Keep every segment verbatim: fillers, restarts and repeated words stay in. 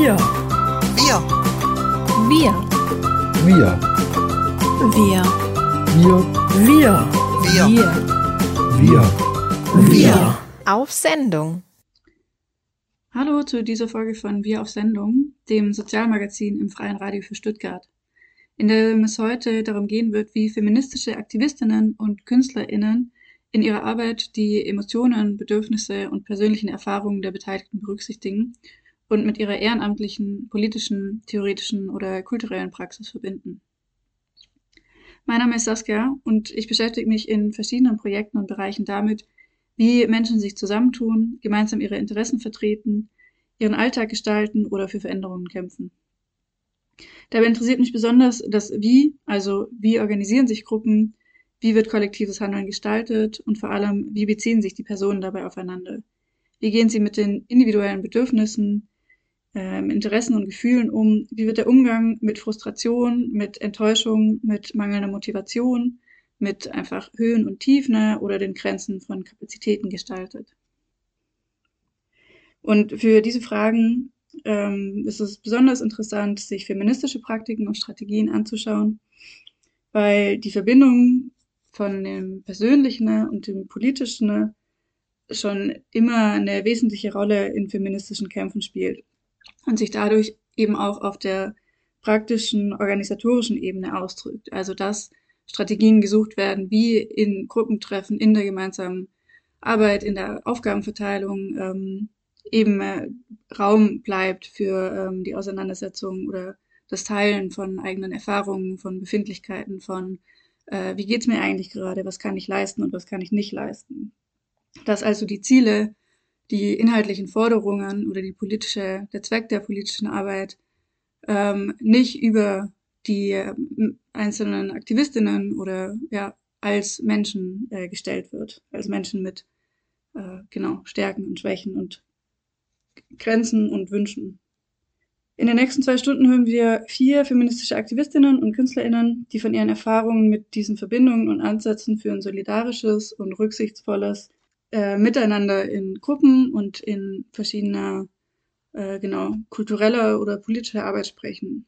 Wir. Wir. Wir. Wir. Wir. Wir. Wir. Wir. Wir. Wir. Auf Sendung. Hallo zu dieser Folge von Wir auf Sendung, dem Sozialmagazin im Freien Radio für Stuttgart, in dem es heute darum gehen wird, wie feministische Aktivistinnen und KünstlerInnen in ihrer Arbeit die Emotionen, Bedürfnisse und persönlichen Erfahrungen der Beteiligten berücksichtigen und mit ihrer ehrenamtlichen, politischen, theoretischen oder kulturellen Praxis verbinden. Mein Name ist Saskia und ich beschäftige mich in verschiedenen Projekten und Bereichen damit, wie Menschen sich zusammentun, gemeinsam ihre Interessen vertreten, ihren Alltag gestalten oder für Veränderungen kämpfen. Dabei interessiert mich besonders das Wie, also wie organisieren sich Gruppen, wie wird kollektives Handeln gestaltet und vor allem, wie beziehen sich die Personen dabei aufeinander? Wie gehen sie mit den individuellen Bedürfnissen, ähm, Interessen und Gefühlen um? Wie wird der Umgang mit Frustration, mit Enttäuschung, mit mangelnder Motivation, mit einfach Höhen und Tiefen oder den Grenzen von Kapazitäten gestaltet? Und für diese Fragen ähm, ist es besonders interessant, sich feministische Praktiken und Strategien anzuschauen, weil die Verbindung von dem Persönlichen und dem Politischen schon immer eine wesentliche Rolle in feministischen Kämpfen spielt und sich dadurch eben auch auf der praktischen, organisatorischen Ebene ausdrückt. Also dass Strategien gesucht werden, wie in Gruppentreffen, in der gemeinsamen Arbeit, in der Aufgabenverteilung ähm, eben äh, Raum bleibt für ähm, die Auseinandersetzung oder das Teilen von eigenen Erfahrungen, von Befindlichkeiten, von äh, wie geht's mir eigentlich gerade, was kann ich leisten und was kann ich nicht leisten. Dass also die Ziele, die inhaltlichen Forderungen oder die politische, der Zweck der politischen Arbeit ähm, nicht über die äh, einzelnen Aktivistinnen oder ja als Menschen äh, gestellt wird, als Menschen mit äh, genau Stärken und Schwächen und Grenzen und Wünschen. In den nächsten zwei Stunden hören wir vier feministische Aktivistinnen und KünstlerInnen, die von ihren Erfahrungen mit diesen Verbindungen und Ansätzen für ein solidarisches und rücksichtsvolles äh, Miteinander in Gruppen und in verschiedener äh, genau kultureller oder politischer Arbeit sprechen.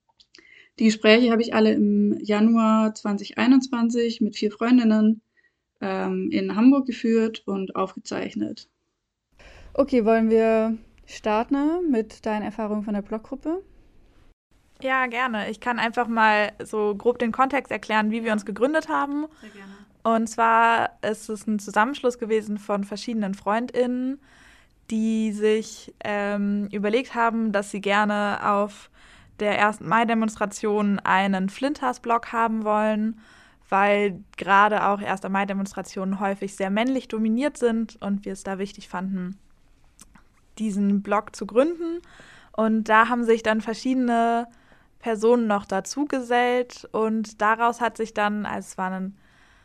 Die Gespräche habe ich alle im Januar zwanzig einundzwanzig mit vier Freundinnen ähm, in Hamburg geführt und aufgezeichnet. Okay, wollen wir starten mit deinen Erfahrungen von der Bloggruppe? Ja, gerne. Ich kann einfach mal so grob den Kontext erklären, wie wir uns gegründet haben. Sehr gerne. Und zwar ist es ein Zusammenschluss gewesen von verschiedenen FreundInnen, die sich ähm, überlegt haben, dass sie gerne auf der ersten Mai-Demonstration einen Flinthas-Blog haben wollen, weil gerade auch erste Mai-Demonstrationen häufig sehr männlich dominiert sind und wir es da wichtig fanden, diesen Blog zu gründen. Und da haben sich dann verschiedene Personen noch dazu gesellt und daraus hat sich dann, also es war ein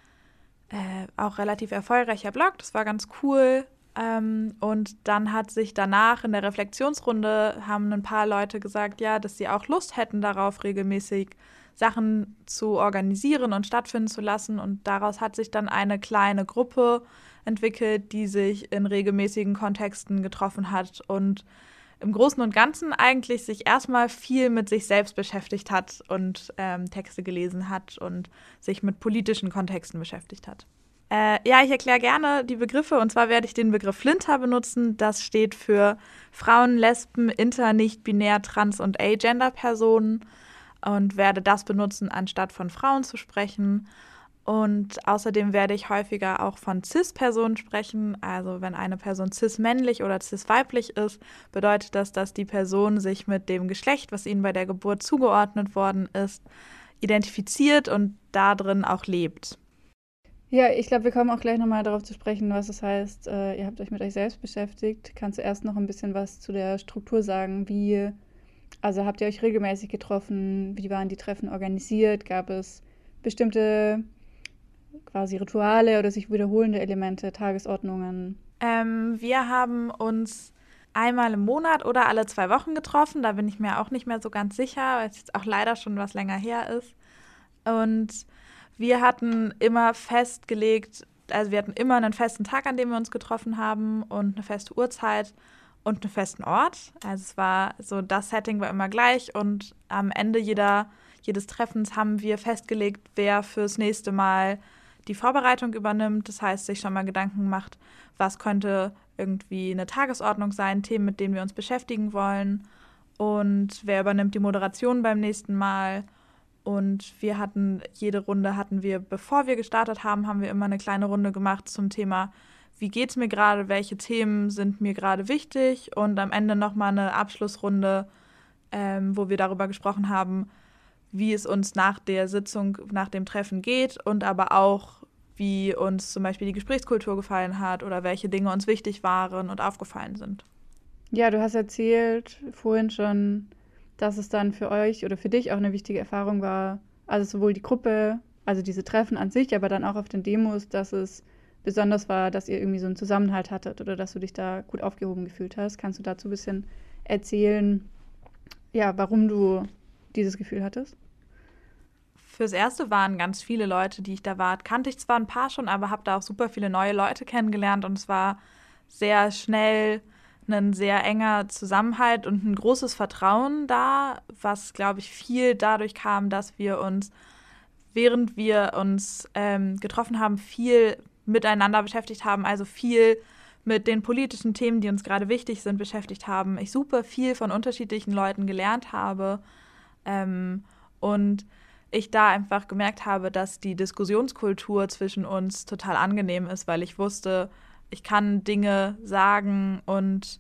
äh, auch relativ erfolgreicher Blog, das war ganz cool. Ähm, und dann hat sich danach in der Reflexionsrunde haben ein paar Leute gesagt, ja, dass sie auch Lust hätten darauf, regelmäßig Sachen zu organisieren und stattfinden zu lassen. Und daraus hat sich dann eine kleine Gruppe entwickelt, die sich in regelmäßigen Kontexten getroffen hat und im Großen und Ganzen eigentlich sich erstmal viel mit sich selbst beschäftigt hat und ähm, Texte gelesen hat und sich mit politischen Kontexten beschäftigt hat. Äh, ja, ich erkläre gerne die Begriffe und zwar werde ich den Begriff Flinter benutzen. Das steht für Frauen, Lesben, Inter-, Nicht-binär-, Trans- und Agender-Personen und werde das benutzen, anstatt von Frauen zu sprechen. Und außerdem werde ich häufiger auch von Cis-Personen sprechen. Also wenn eine Person cis-männlich oder cis-weiblich ist, bedeutet das, dass die Person sich mit dem Geschlecht, was ihnen bei der Geburt zugeordnet worden ist, identifiziert und darin auch lebt. Ja, ich glaube, wir kommen auch gleich nochmal darauf zu sprechen, was es heißt, äh, ihr habt euch mit euch selbst beschäftigt. Kannst du erst noch ein bisschen was zu der Struktur sagen? Wie, also habt ihr euch regelmäßig getroffen? Wie waren die Treffen organisiert? Gab es bestimmte quasi Rituale oder sich wiederholende Elemente, Tagesordnungen? Ähm, wir haben uns einmal im Monat oder alle zwei Wochen getroffen. Da bin ich mir auch nicht mehr so ganz sicher, weil es jetzt auch leider schon was länger her ist. Und wir hatten immer festgelegt, also wir hatten immer einen festen Tag, an dem wir uns getroffen haben und eine feste Uhrzeit. und einen festen Ort. Also es war so, das Setting war immer gleich und am Ende jeder, jedes Treffens haben wir festgelegt, wer fürs nächste Mal die Vorbereitung übernimmt. Das heißt, sich schon mal Gedanken macht, was könnte irgendwie eine Tagesordnung sein, Themen, mit denen wir uns beschäftigen wollen und wer übernimmt die Moderation beim nächsten Mal. Und wir hatten, jede Runde hatten wir, bevor wir gestartet haben, haben wir immer eine kleine Runde gemacht zum Thema, wie geht es mir gerade, welche Themen sind mir gerade wichtig und am Ende nochmal eine Abschlussrunde, ähm, wo wir darüber gesprochen haben, wie es uns nach der Sitzung, nach dem Treffen geht und aber auch, wie uns zum Beispiel die Gesprächskultur gefallen hat oder welche Dinge uns wichtig waren und aufgefallen sind. Ja, du hast erzählt vorhin schon, dass es dann für euch oder für dich auch eine wichtige Erfahrung war, also sowohl die Gruppe, also diese Treffen an sich, aber dann auch auf den Demos, dass es besonders war, dass ihr irgendwie so einen Zusammenhalt hattet oder dass du dich da gut aufgehoben gefühlt hast. Kannst du dazu ein bisschen erzählen, ja, warum du dieses Gefühl hattest? Fürs Erste waren ganz viele Leute, die ich da war. Kannte ich zwar ein paar schon, aber habe da auch super viele neue Leute kennengelernt und es war sehr schnell ein sehr enger Zusammenhalt und ein großes Vertrauen da, was, glaube ich, viel dadurch kam, dass wir uns, während wir uns ähm, getroffen haben, viel miteinander beschäftigt haben, also viel mit den politischen Themen, die uns gerade wichtig sind, beschäftigt haben. Ich super viel von unterschiedlichen Leuten gelernt habe ähm, und ich da einfach gemerkt habe, dass die Diskussionskultur zwischen uns total angenehm ist, weil ich wusste, ich kann Dinge sagen und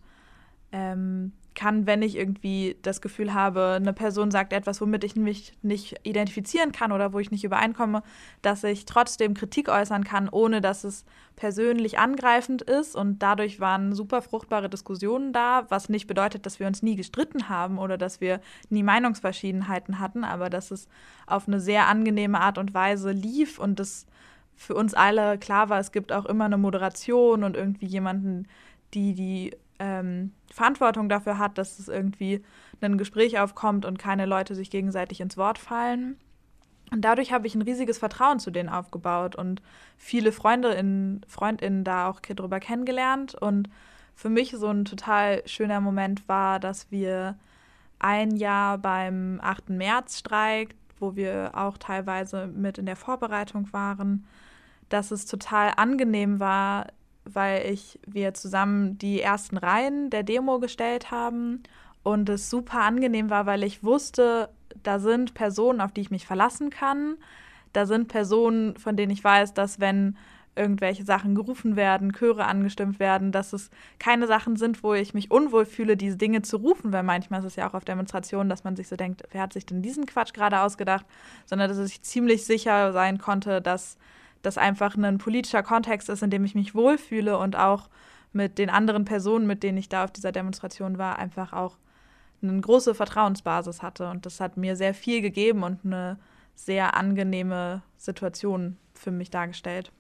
ähm, kann, wenn ich irgendwie das Gefühl habe, eine Person sagt etwas, womit ich mich nicht identifizieren kann oder wo ich nicht übereinkomme, dass ich trotzdem Kritik äußern kann, ohne dass es persönlich angreifend ist. Und dadurch waren super fruchtbare Diskussionen da, was nicht bedeutet, dass wir uns nie gestritten haben oder dass wir nie Meinungsverschiedenheiten hatten, aber dass es auf eine sehr angenehme Art und Weise lief und das für uns alle klar war, es gibt auch immer eine Moderation und irgendwie jemanden, die die ähm, Verantwortung dafür hat, dass es irgendwie ein Gespräch aufkommt und keine Leute sich gegenseitig ins Wort fallen. Und dadurch habe ich ein riesiges Vertrauen zu denen aufgebaut und viele Freundinnen, Freundinnen da auch drüber kennengelernt. Und für mich so ein total schöner Moment war, dass wir ein Jahr beim achten März-Streik, wo wir auch teilweise mit in der Vorbereitung waren, dass es total angenehm war, weil ich, wir zusammen die ersten Reihen der Demo gestellt haben und es super angenehm war, weil ich wusste, da sind Personen, auf die ich mich verlassen kann, da sind Personen, von denen ich weiß, dass wenn irgendwelche Sachen gerufen werden, Chöre angestimmt werden, dass es keine Sachen sind, wo ich mich unwohl fühle, diese Dinge zu rufen, weil manchmal ist es ja auch auf Demonstrationen, dass man sich so denkt, wer hat sich denn diesen Quatsch gerade ausgedacht, sondern dass ich ziemlich sicher sein konnte, dass das einfach ein politischer Kontext ist, in dem ich mich wohlfühle und auch mit den anderen Personen, mit denen ich da auf dieser Demonstration war, einfach auch eine große Vertrauensbasis hatte. Und das hat mir sehr viel gegeben und eine sehr angenehme Situation für mich dargestellt.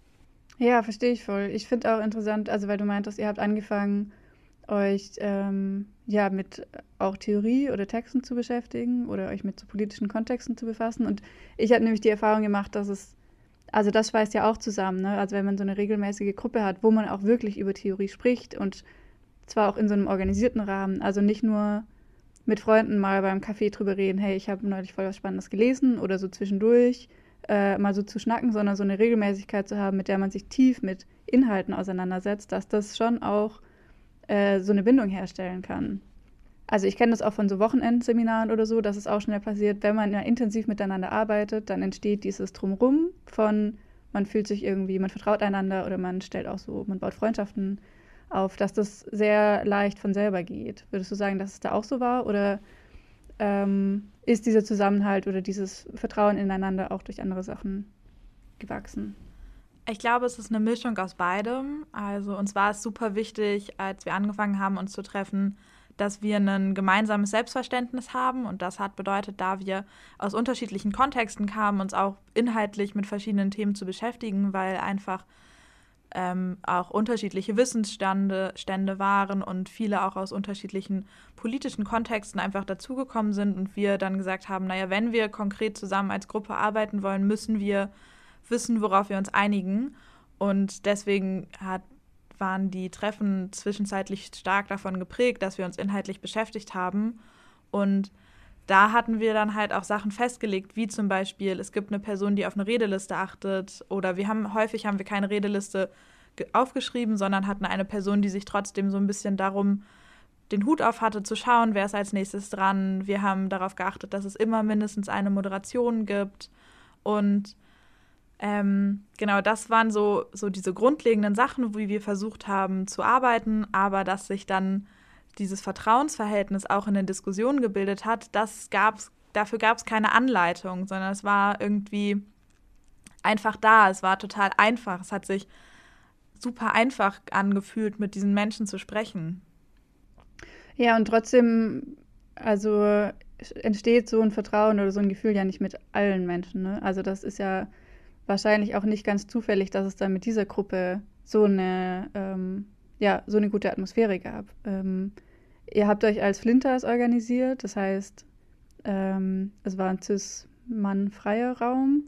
Ja, verstehe ich voll. Ich finde auch interessant, also weil du meintest, ihr habt angefangen, euch ähm, ja mit auch Theorie oder Texten zu beschäftigen oder euch mit so politischen Kontexten zu befassen. Und ich habe nämlich die Erfahrung gemacht, dass es Also das schweißt ja auch zusammen, ne? Also wenn man so eine regelmäßige Gruppe hat, wo man auch wirklich über Theorie spricht und zwar auch in so einem organisierten Rahmen, also nicht nur mit Freunden mal beim Kaffee drüber reden, hey, ich habe neulich voll was Spannendes gelesen oder so zwischendurch äh, mal so zu schnacken, sondern so eine Regelmäßigkeit zu haben, mit der man sich tief mit Inhalten auseinandersetzt, dass das schon auch äh, so eine Bindung herstellen kann. Also ich kenne das auch von so Wochenendseminaren oder so, dass es auch schnell passiert, wenn man ja intensiv miteinander arbeitet, dann entsteht dieses Drumrum von, man fühlt sich irgendwie, man vertraut einander oder man stellt auch so, man baut Freundschaften auf, dass das sehr leicht von selber geht. Würdest du sagen, dass es da auch so war oder ähm, ist dieser Zusammenhalt oder dieses Vertrauen ineinander auch durch andere Sachen gewachsen? Ich glaube, es ist eine Mischung aus beidem. Also uns war es super wichtig, als wir angefangen haben, uns zu treffen, dass wir ein gemeinsames Selbstverständnis haben. Und das hat bedeutet, da wir aus unterschiedlichen Kontexten kamen, uns auch inhaltlich mit verschiedenen Themen zu beschäftigen, weil einfach ähm, auch unterschiedliche Wissensstände Stände waren und viele auch aus unterschiedlichen politischen Kontexten einfach dazugekommen sind. Und wir dann gesagt haben, naja, wenn wir konkret zusammen als Gruppe arbeiten wollen, müssen wir wissen, worauf wir uns einigen. Und deswegen hat waren die Treffen zwischenzeitlich stark davon geprägt, dass wir uns inhaltlich beschäftigt haben. Und da hatten wir dann halt auch Sachen festgelegt, wie zum Beispiel, es gibt eine Person, die auf eine Redeliste achtet, oder wir haben häufig haben wir keine Redeliste ge- aufgeschrieben, sondern hatten eine Person, die sich trotzdem so ein bisschen darum den Hut auf hatte, zu schauen, wer ist als nächstes dran. Wir haben darauf geachtet, dass es immer mindestens eine Moderation gibt. Und ähm, genau, das waren so, so diese grundlegenden Sachen, wie wir versucht haben zu arbeiten, aber dass sich dann dieses Vertrauensverhältnis auch in den Diskussionen gebildet hat, das gab's, dafür gab es keine Anleitung, sondern es war irgendwie einfach da. Es war total einfach. Es hat sich super einfach angefühlt, mit diesen Menschen zu sprechen. Ja, und trotzdem, also entsteht so ein Vertrauen oder so ein Gefühl ja nicht mit allen Menschen, ne? Also das ist ja wahrscheinlich auch nicht ganz zufällig, dass es dann mit dieser Gruppe so eine, ähm, ja, so eine gute Atmosphäre gab. Ähm, ihr habt euch als Flinters organisiert, das heißt, ähm, es war ein cis-mann-freier Raum.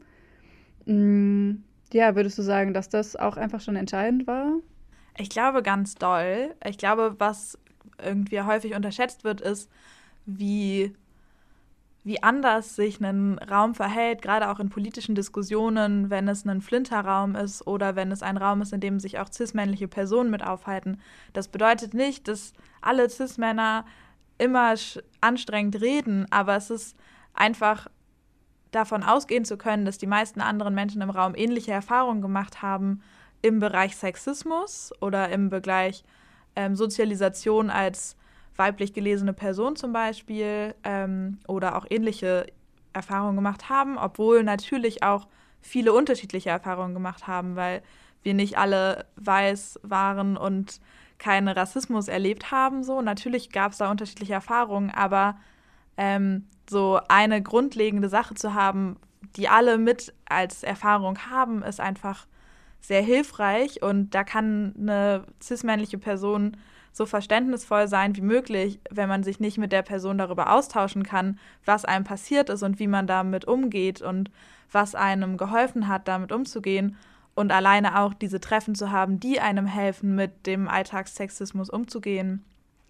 Mm, ja, würdest du sagen, dass das auch einfach schon entscheidend war? Ich glaube ganz doll. Ich glaube, was irgendwie häufig unterschätzt wird, ist, wie, wie anders sich ein Raum verhält, gerade auch in politischen Diskussionen, wenn es ein Flinterraum ist oder wenn es ein Raum ist, in dem sich auch cis-männliche Personen mit aufhalten. Das bedeutet nicht, dass alle Cis-Männer immer sch- anstrengend reden, aber es ist einfach davon ausgehen zu können, dass die meisten anderen Menschen im Raum ähnliche Erfahrungen gemacht haben im Bereich Sexismus oder im Bereich ähm, Sozialisation als weiblich gelesene Person zum Beispiel ähm, oder auch ähnliche Erfahrungen gemacht haben, obwohl natürlich auch viele unterschiedliche Erfahrungen gemacht haben, weil wir nicht alle weiß waren und keinen Rassismus erlebt haben. So. Natürlich gab es da unterschiedliche Erfahrungen, aber ähm, so eine grundlegende Sache zu haben, die alle mit als Erfahrung haben, ist einfach sehr hilfreich, und da kann eine cis-männliche Person so verständnisvoll sein wie möglich, wenn man sich nicht mit der Person darüber austauschen kann, was einem passiert ist und wie man damit umgeht und was einem geholfen hat, damit umzugehen, und alleine auch diese Treffen zu haben, die einem helfen, mit dem Alltagssexismus umzugehen.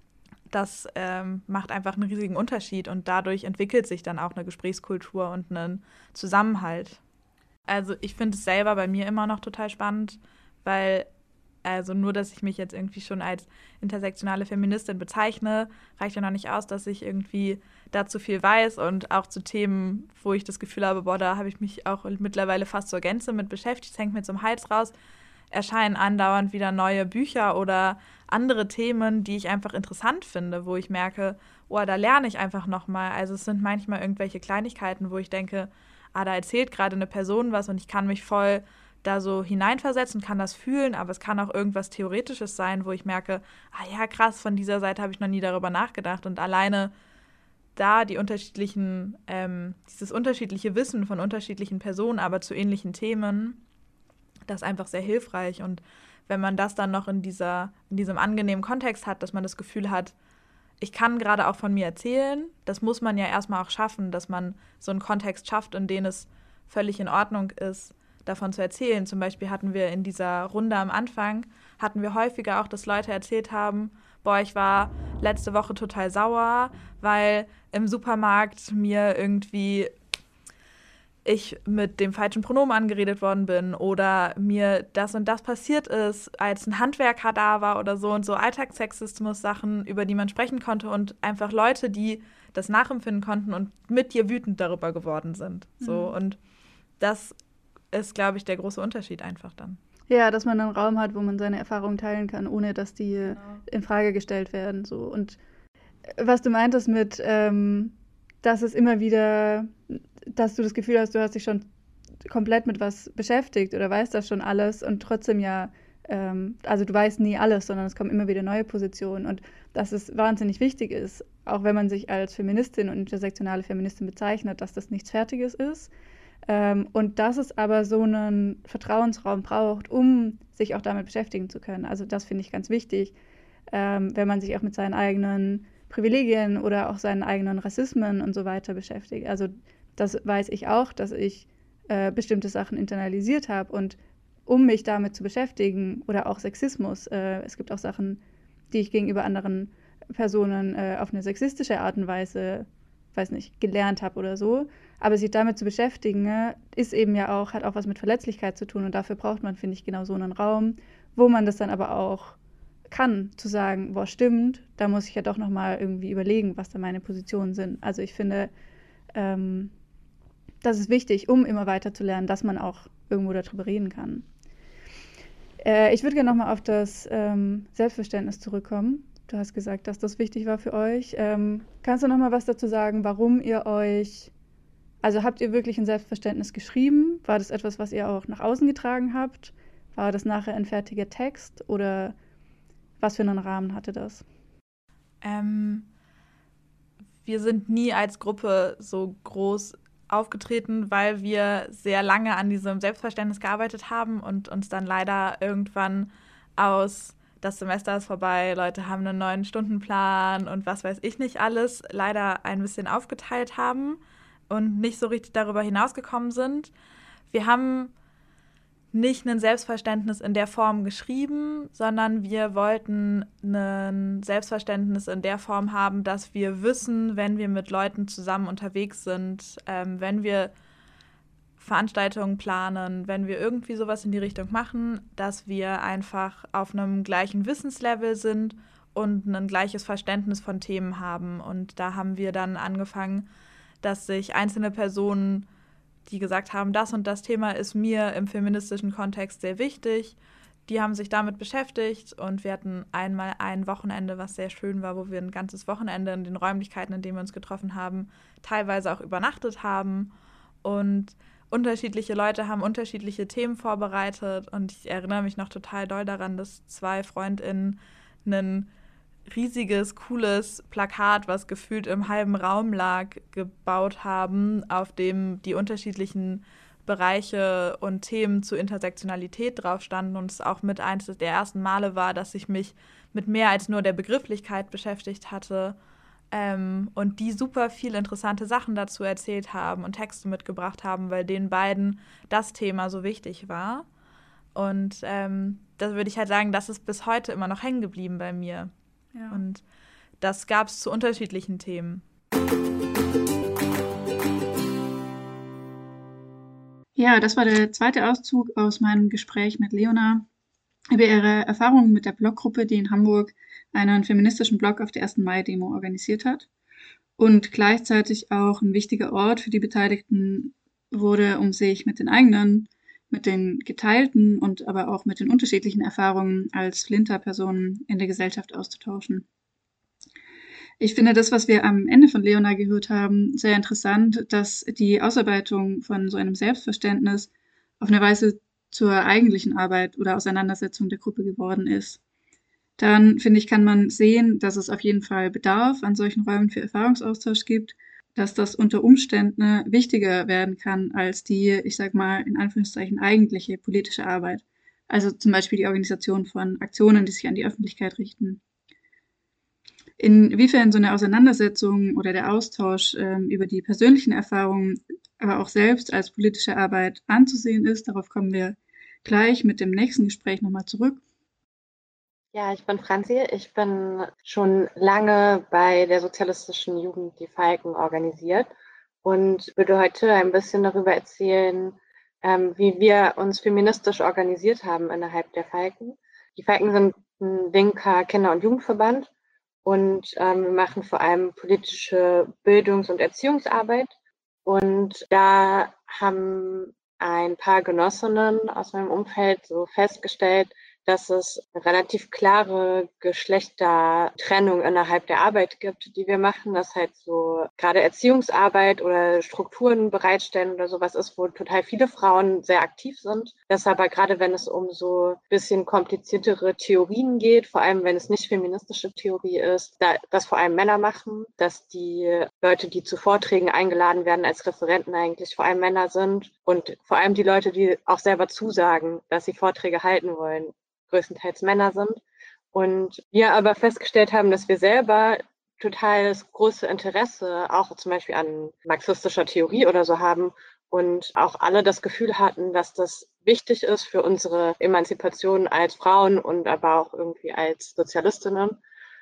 Das ähm, macht einfach einen riesigen Unterschied, und dadurch entwickelt sich dann auch eine Gesprächskultur und einen Zusammenhalt. Also ich finde es selber bei mir immer noch total spannend, weil also nur, dass ich mich jetzt irgendwie schon als intersektionale Feministin bezeichne, reicht ja noch nicht aus, dass ich irgendwie dazu viel weiß, und auch zu Themen, wo ich das Gefühl habe, boah, da habe ich mich auch mittlerweile fast zur Gänze mit beschäftigt, es hängt mir zum Hals raus, erscheinen andauernd wieder neue Bücher oder andere Themen, die ich einfach interessant finde, wo ich merke, oh, da lerne ich einfach nochmal. Also es sind manchmal irgendwelche Kleinigkeiten, wo ich denke, ah, da erzählt gerade eine Person was und ich kann mich voll da so hineinversetzen, kann das fühlen, aber es kann auch irgendwas Theoretisches sein, wo ich merke, ah ja, krass, von dieser Seite habe ich noch nie darüber nachgedacht, und alleine da die unterschiedlichen, ähm, dieses unterschiedliche Wissen von unterschiedlichen Personen, aber zu ähnlichen Themen, das ist einfach sehr hilfreich. Und wenn man das dann noch in dieser, in diesem angenehmen Kontext hat, dass man das Gefühl hat, ich kann gerade auch von mir erzählen, das muss man ja erstmal auch schaffen, dass man so einen Kontext schafft, in dem es völlig in Ordnung ist, davon zu erzählen. Zum Beispiel hatten wir in dieser Runde am Anfang, hatten wir häufiger auch, dass Leute erzählt haben, boah, ich war letzte Woche total sauer, weil im Supermarkt mir irgendwie ich mit dem falschen Pronomen angeredet worden bin oder mir das und das passiert ist, als ein Handwerker da war oder so, und so Alltagssexismus-Sachen, über die man sprechen konnte, und einfach Leute, die das nachempfinden konnten und mit dir wütend darüber geworden sind. So, Mhm. und das ist, glaube ich, der große Unterschied einfach dann. Ja, dass man einen Raum hat, wo man seine Erfahrungen teilen kann, ohne dass die genau. in Frage gestellt werden. So. Und was du meintest mit, ähm, dass es immer wieder, dass du das Gefühl hast, du hast dich schon komplett mit was beschäftigt oder weißt das schon alles, und trotzdem ja, ähm, also du weißt nie alles, sondern es kommen immer wieder neue Positionen, und dass es wahnsinnig wichtig ist, auch wenn man sich als Feministin und intersektionale Feministin bezeichnet, dass das nichts Fertiges ist. Ähm, und dass es aber so einen Vertrauensraum braucht, um sich auch damit beschäftigen zu können. Also das finde ich ganz wichtig, ähm, wenn man sich auch mit seinen eigenen Privilegien oder auch seinen eigenen Rassismen und so weiter beschäftigt. Also das weiß ich auch, dass ich äh, bestimmte Sachen internalisiert habe, und um mich damit zu beschäftigen, oder auch Sexismus. Äh, es gibt auch Sachen, die ich gegenüber anderen Personen äh, auf eine sexistische Art und Weise, weiß nicht, gelernt habe oder so. Aber sich damit zu beschäftigen, ne, ist eben ja auch, hat auch was mit Verletzlichkeit zu tun. Und dafür braucht man, finde ich, genau so einen Raum, wo man das dann aber auch kann, zu sagen, boah, stimmt, da muss ich ja doch nochmal irgendwie überlegen, was da meine Positionen sind. Also ich finde, ähm, das ist wichtig, um immer weiter zu lernen, dass man auch irgendwo darüber reden kann. Äh, ich würde gerne nochmal auf das ähm, Selbstverständnis zurückkommen. Du hast gesagt, dass das wichtig war für euch. Ähm, kannst du noch mal was dazu sagen, warum ihr euch, also habt ihr wirklich ein Selbstverständnis geschrieben? War das etwas, was ihr auch nach außen getragen habt? War das nachher ein fertiger Text oder was für einen Rahmen hatte das? Ähm, wir sind nie als Gruppe so groß aufgetreten, weil wir sehr lange an diesem Selbstverständnis gearbeitet haben und uns dann leider irgendwann aus das Semester ist vorbei, Leute haben einen neuen Stundenplan und was weiß ich nicht alles, leider ein bisschen aufgeteilt haben und nicht so richtig darüber hinausgekommen sind. Wir haben nicht ein Selbstverständnis in der Form geschrieben, sondern wir wollten ein Selbstverständnis in der Form haben, dass wir wissen, wenn wir mit Leuten zusammen unterwegs sind, ähm, wenn wir Veranstaltungen planen, wenn wir irgendwie sowas in die Richtung machen, dass wir einfach auf einem gleichen Wissenslevel sind und ein gleiches Verständnis von Themen haben. Und da haben wir dann angefangen, dass sich einzelne Personen, die gesagt haben, das und das Thema ist mir im feministischen Kontext sehr wichtig, die haben sich damit beschäftigt und wir hatten einmal ein Wochenende, was sehr schön war, wo wir ein ganzes Wochenende in den Räumlichkeiten, in denen wir uns getroffen haben, teilweise auch übernachtet haben und unterschiedliche Leute haben unterschiedliche Themen vorbereitet und ich erinnere mich noch total doll daran, dass zwei FreundInnen ein riesiges, cooles Plakat, was gefühlt im halben Raum lag, gebaut haben, auf dem die unterschiedlichen Bereiche und Themen zur Intersektionalität drauf standen und es auch mit eines der ersten Male war, dass ich mich mit mehr als nur der Begrifflichkeit beschäftigt hatte. Ähm, und die super viel interessante Sachen dazu erzählt haben und Texte mitgebracht haben, weil den beiden das Thema so wichtig war. Und ähm, das würde ich halt sagen, das ist bis heute immer noch hängen geblieben bei mir. Ja. Und das gab es zu unterschiedlichen Themen. Ja, das war der zweite Auszug aus meinem Gespräch mit Leona über ihre Erfahrungen mit der Bloggruppe, die in Hamburg einen feministischen Blog auf der ersten Mai-Demo organisiert hat und gleichzeitig auch ein wichtiger Ort für die Beteiligten wurde, um sich mit den eigenen, mit den geteilten und aber auch mit den unterschiedlichen Erfahrungen als Flinter-Personen in der Gesellschaft auszutauschen. Ich finde das, was wir am Ende von Leona gehört haben, sehr interessant, dass die Ausarbeitung von so einem Selbstverständnis auf eine Weise zur eigentlichen Arbeit oder Auseinandersetzung der Gruppe geworden ist. Dann, finde ich, kann man sehen, dass es auf jeden Fall Bedarf an solchen Räumen für Erfahrungsaustausch gibt, dass das unter Umständen wichtiger werden kann als die, ich sag mal, in Anführungszeichen eigentliche politische Arbeit. Also zum Beispiel die Organisation von Aktionen, die sich an die Öffentlichkeit richten. Inwiefern so eine Auseinandersetzung oder der Austausch ähm, über die persönlichen Erfahrungen, aber auch selbst als politische Arbeit anzusehen ist, darauf kommen wir gleich mit dem nächsten Gespräch nochmal zurück. Ja, ich bin Franzi. Ich bin schon lange bei der sozialistischen Jugend Die Falken organisiert und würde heute ein bisschen darüber erzählen, ähm, wie wir uns feministisch organisiert haben innerhalb der Falken. Die Falken sind ein linker Kinder- und Jugendverband und ähm, wir machen vor allem politische Bildungs- und Erziehungsarbeit. Und da haben ein paar Genossinnen aus meinem Umfeld so festgestellt, dass es eine relativ klare Geschlechtertrennung innerhalb der Arbeit gibt, die wir machen. Dass halt so gerade Erziehungsarbeit oder Strukturen bereitstellen oder sowas ist, wo total viele Frauen sehr aktiv sind. Dass aber gerade wenn es um so ein bisschen kompliziertere Theorien geht, vor allem wenn es nicht feministische Theorie ist, da, das vor allem Männer machen. Dass die Leute, die zu Vorträgen eingeladen werden als Referenten, eigentlich vor allem Männer sind. Und vor allem die Leute, die auch selber zusagen, dass sie Vorträge halten wollen, größtenteils Männer sind. Und wir aber festgestellt haben, dass wir selber total das große Interesse auch zum Beispiel an marxistischer Theorie oder so haben und auch alle das Gefühl hatten, dass das wichtig ist für unsere Emanzipation als Frauen und aber auch irgendwie als Sozialistinnen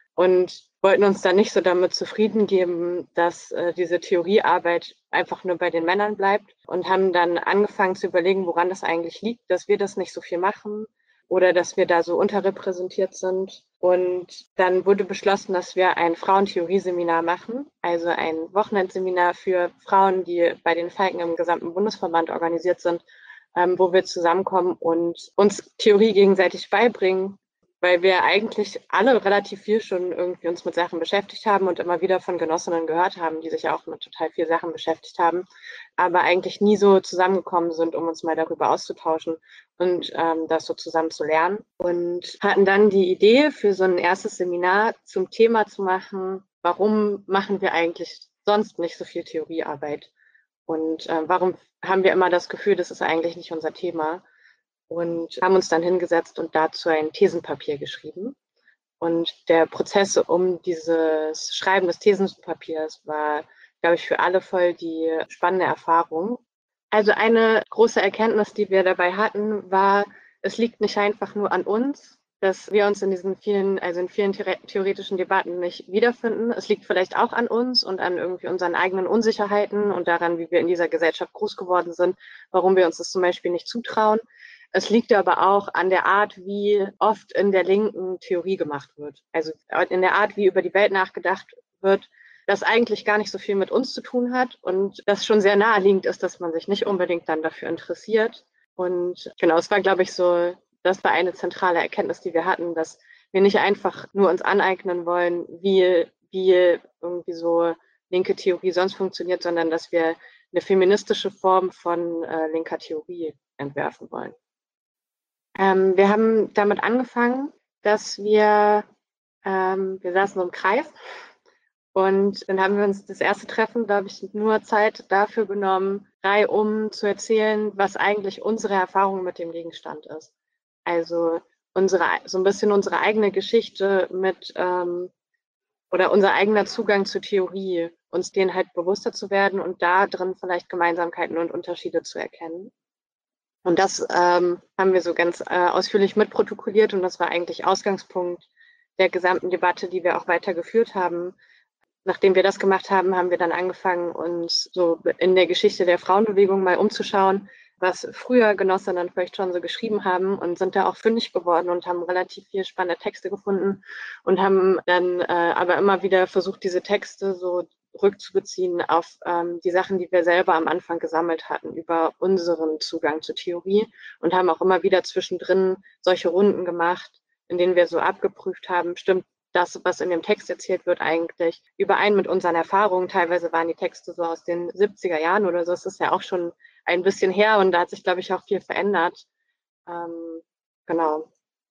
und wollten uns dann nicht so damit zufrieden geben, dass äh, diese Theoriearbeit einfach nur bei den Männern bleibt und haben dann angefangen zu überlegen, woran das eigentlich liegt, dass wir das nicht so viel machen oder dass wir da so unterrepräsentiert sind. Und dann wurde beschlossen, dass wir ein Frauentheorieseminar machen, also ein Wochenendseminar für Frauen, die bei den Falken im gesamten Bundesverband organisiert sind, ähm, wo wir zusammenkommen und uns Theorie gegenseitig beibringen, weil wir eigentlich alle relativ viel schon irgendwie uns mit Sachen beschäftigt haben und immer wieder von Genossinnen gehört haben, die sich auch mit total viel Sachen beschäftigt haben, aber eigentlich nie so zusammengekommen sind, um uns mal darüber auszutauschen und ähm, das so zusammen zu lernen. Und hatten dann die Idee, für so ein erstes Seminar zum Thema zu machen, warum machen wir eigentlich sonst nicht so viel Theoriearbeit? Und äh, warum haben wir immer das Gefühl, das ist eigentlich nicht unser Thema? Und haben uns dann hingesetzt und dazu ein Thesenpapier geschrieben. Und der Prozess um dieses Schreiben des Thesenpapiers war, glaube ich, für alle voll die spannende Erfahrung. Also eine große Erkenntnis, die wir dabei hatten, war, es liegt nicht einfach nur an uns, dass wir uns in diesen vielen, also in vielen theoretischen Debatten nicht wiederfinden. Es liegt vielleicht auch an uns und an irgendwie unseren eigenen Unsicherheiten und daran, wie wir in dieser Gesellschaft groß geworden sind, warum wir uns das zum Beispiel nicht zutrauen. Es liegt aber auch an der Art, wie oft in der Linken Theorie gemacht wird. Also in der Art, wie über die Welt nachgedacht wird, das eigentlich gar nicht so viel mit uns zu tun hat und das schon sehr naheliegend ist, dass man sich nicht unbedingt dann dafür interessiert. Und genau, es war, glaube ich, so, das war eine zentrale Erkenntnis, die wir hatten, dass wir nicht einfach nur uns aneignen wollen, wie, wie irgendwie so linke Theorie sonst funktioniert, sondern dass wir eine feministische Form von äh, linker Theorie entwerfen wollen. Ähm, wir haben damit angefangen, dass wir, ähm, wir saßen so im Kreis und dann haben wir uns das erste Treffen, glaube ich, nur Zeit dafür genommen, reihum zu erzählen, was eigentlich unsere Erfahrung mit dem Gegenstand ist. Also unsere, so ein bisschen unsere eigene Geschichte mit ähm, oder unser eigener Zugang zur Theorie, uns denen halt bewusster zu werden und da drin vielleicht Gemeinsamkeiten und Unterschiede zu erkennen. Und das ähm, haben wir so ganz äh, ausführlich mitprotokolliert und das war eigentlich Ausgangspunkt der gesamten Debatte, die wir auch weiter geführt haben. Nachdem wir das gemacht haben, haben wir dann angefangen, uns so in der Geschichte der Frauenbewegung mal umzuschauen, was früher Genossinnen vielleicht schon so geschrieben haben und sind da auch fündig geworden und haben relativ viel spannende Texte gefunden und haben dann äh, aber immer wieder versucht, diese Texte so rückzubeziehen auf ähm, die Sachen, die wir selber am Anfang gesammelt hatten über unseren Zugang zur Theorie und haben auch immer wieder zwischendrin solche Runden gemacht, in denen wir so abgeprüft haben, stimmt das, was in dem Text erzählt wird, eigentlich überein mit unseren Erfahrungen. Teilweise waren die Texte so aus den siebziger Jahren oder so. Es ist ja auch schon ein bisschen her und da hat sich, glaube ich, auch viel verändert. Ähm, genau.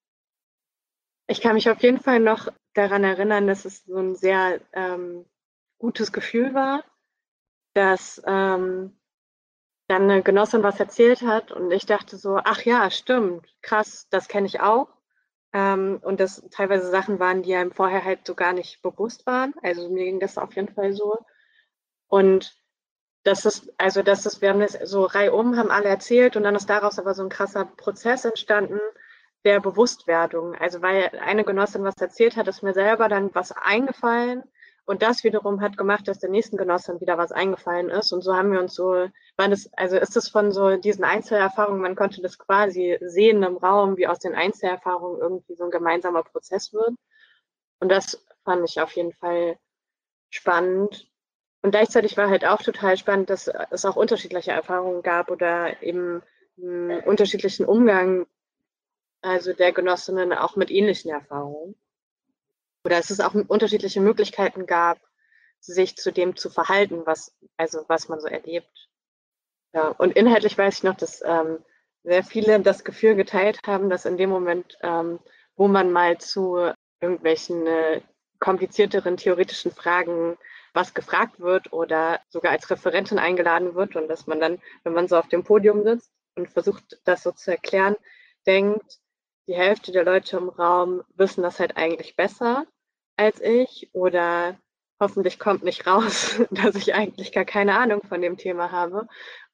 Ich kann mich auf jeden Fall noch daran erinnern, dass es so ein sehr ähm, gutes Gefühl war, dass ähm, dann eine Genossin was erzählt hat und ich dachte so, ach ja, stimmt, krass, das kenne ich auch. Ähm, und das teilweise Sachen waren, die einem vorher halt so gar nicht bewusst waren. Also mir ging das auf jeden Fall so. Und das ist, also das ist, wir haben das so reihum, haben alle erzählt und dann ist daraus aber so ein krasser Prozess entstanden der Bewusstwerdung. Also weil eine Genossin was erzählt hat, ist mir selber dann was eingefallen und das wiederum hat gemacht, dass der nächsten Genossin wieder was eingefallen ist und so haben wir uns so, war das, also ist es von so diesen Einzelerfahrungen, man konnte das quasi sehen im Raum, wie aus den Einzelerfahrungen irgendwie so ein gemeinsamer Prozess wird und das fand ich auf jeden Fall spannend. Und gleichzeitig war halt auch total spannend, dass es auch unterschiedliche Erfahrungen gab oder eben einen unterschiedlichen Umgang, also der Genossinnen auch mit ähnlichen Erfahrungen. Oder dass es auch unterschiedliche Möglichkeiten gab, sich zu dem zu verhalten, was, also was man so erlebt. Ja, und inhaltlich weiß ich noch, dass ähm, sehr viele das Gefühl geteilt haben, dass in dem Moment, ähm, wo man mal zu irgendwelchen äh, komplizierteren theoretischen Fragen was gefragt wird oder sogar als Referentin eingeladen wird und dass man dann, wenn man so auf dem Podium sitzt und versucht, das so zu erklären, denkt, die Hälfte der Leute im Raum wissen das halt eigentlich besser als ich oder hoffentlich kommt nicht raus, dass ich eigentlich gar keine Ahnung von dem Thema habe.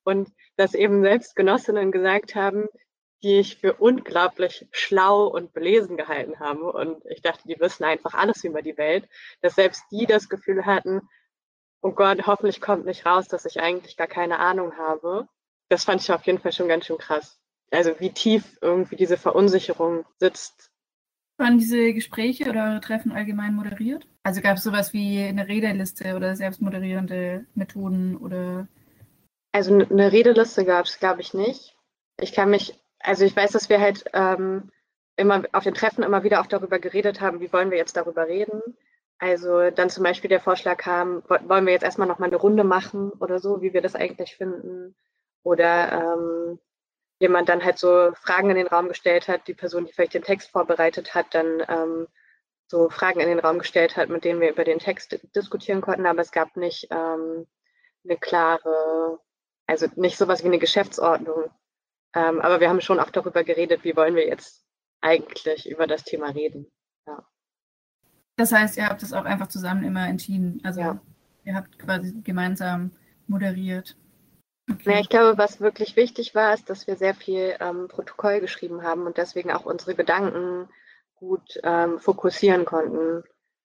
und dass eben selbst Genossinnen gesagt haben, die ich für unglaublich schlau und belesen gehalten habe. Und ich dachte, die wissen einfach alles über die Welt, dass selbst die das Gefühl hatten, oh Gott, hoffentlich kommt nicht raus, dass ich eigentlich gar keine Ahnung habe. Das fand ich auf jeden Fall schon ganz schön krass. Also wie tief irgendwie diese Verunsicherung sitzt. Waren diese Gespräche oder eure Treffen allgemein moderiert? Also gab es sowas wie eine Redeliste oder selbstmoderierende Methoden oder? Also eine Redeliste gab es, glaube ich, nicht. Ich kann mich, also ich weiß, dass wir halt ähm, immer auf den Treffen immer wieder auch darüber geredet haben, wie wollen wir jetzt darüber reden. Also dann zum Beispiel der Vorschlag kam, wollen wir jetzt erstmal nochmal eine Runde machen oder so, wie wir das eigentlich finden. Oder ähm, jemand dann halt so Fragen in den Raum gestellt hat, die Person, die vielleicht den Text vorbereitet hat, dann ähm, so Fragen in den Raum gestellt hat, mit denen wir über den Text diskutieren konnten. Aber es gab nicht ähm, eine klare, also nicht sowas wie eine Geschäftsordnung. Ähm, aber wir haben schon auch darüber geredet, wie wollen wir jetzt eigentlich über das Thema reden. Ja. Das heißt, ihr habt das auch einfach zusammen immer entschieden. Also ja. Ihr habt quasi gemeinsam moderiert. Okay. Ja, ich glaube, was wirklich wichtig war, ist, dass wir sehr viel ähm, Protokoll geschrieben haben und deswegen auch unsere Gedanken gut ähm, fokussieren konnten.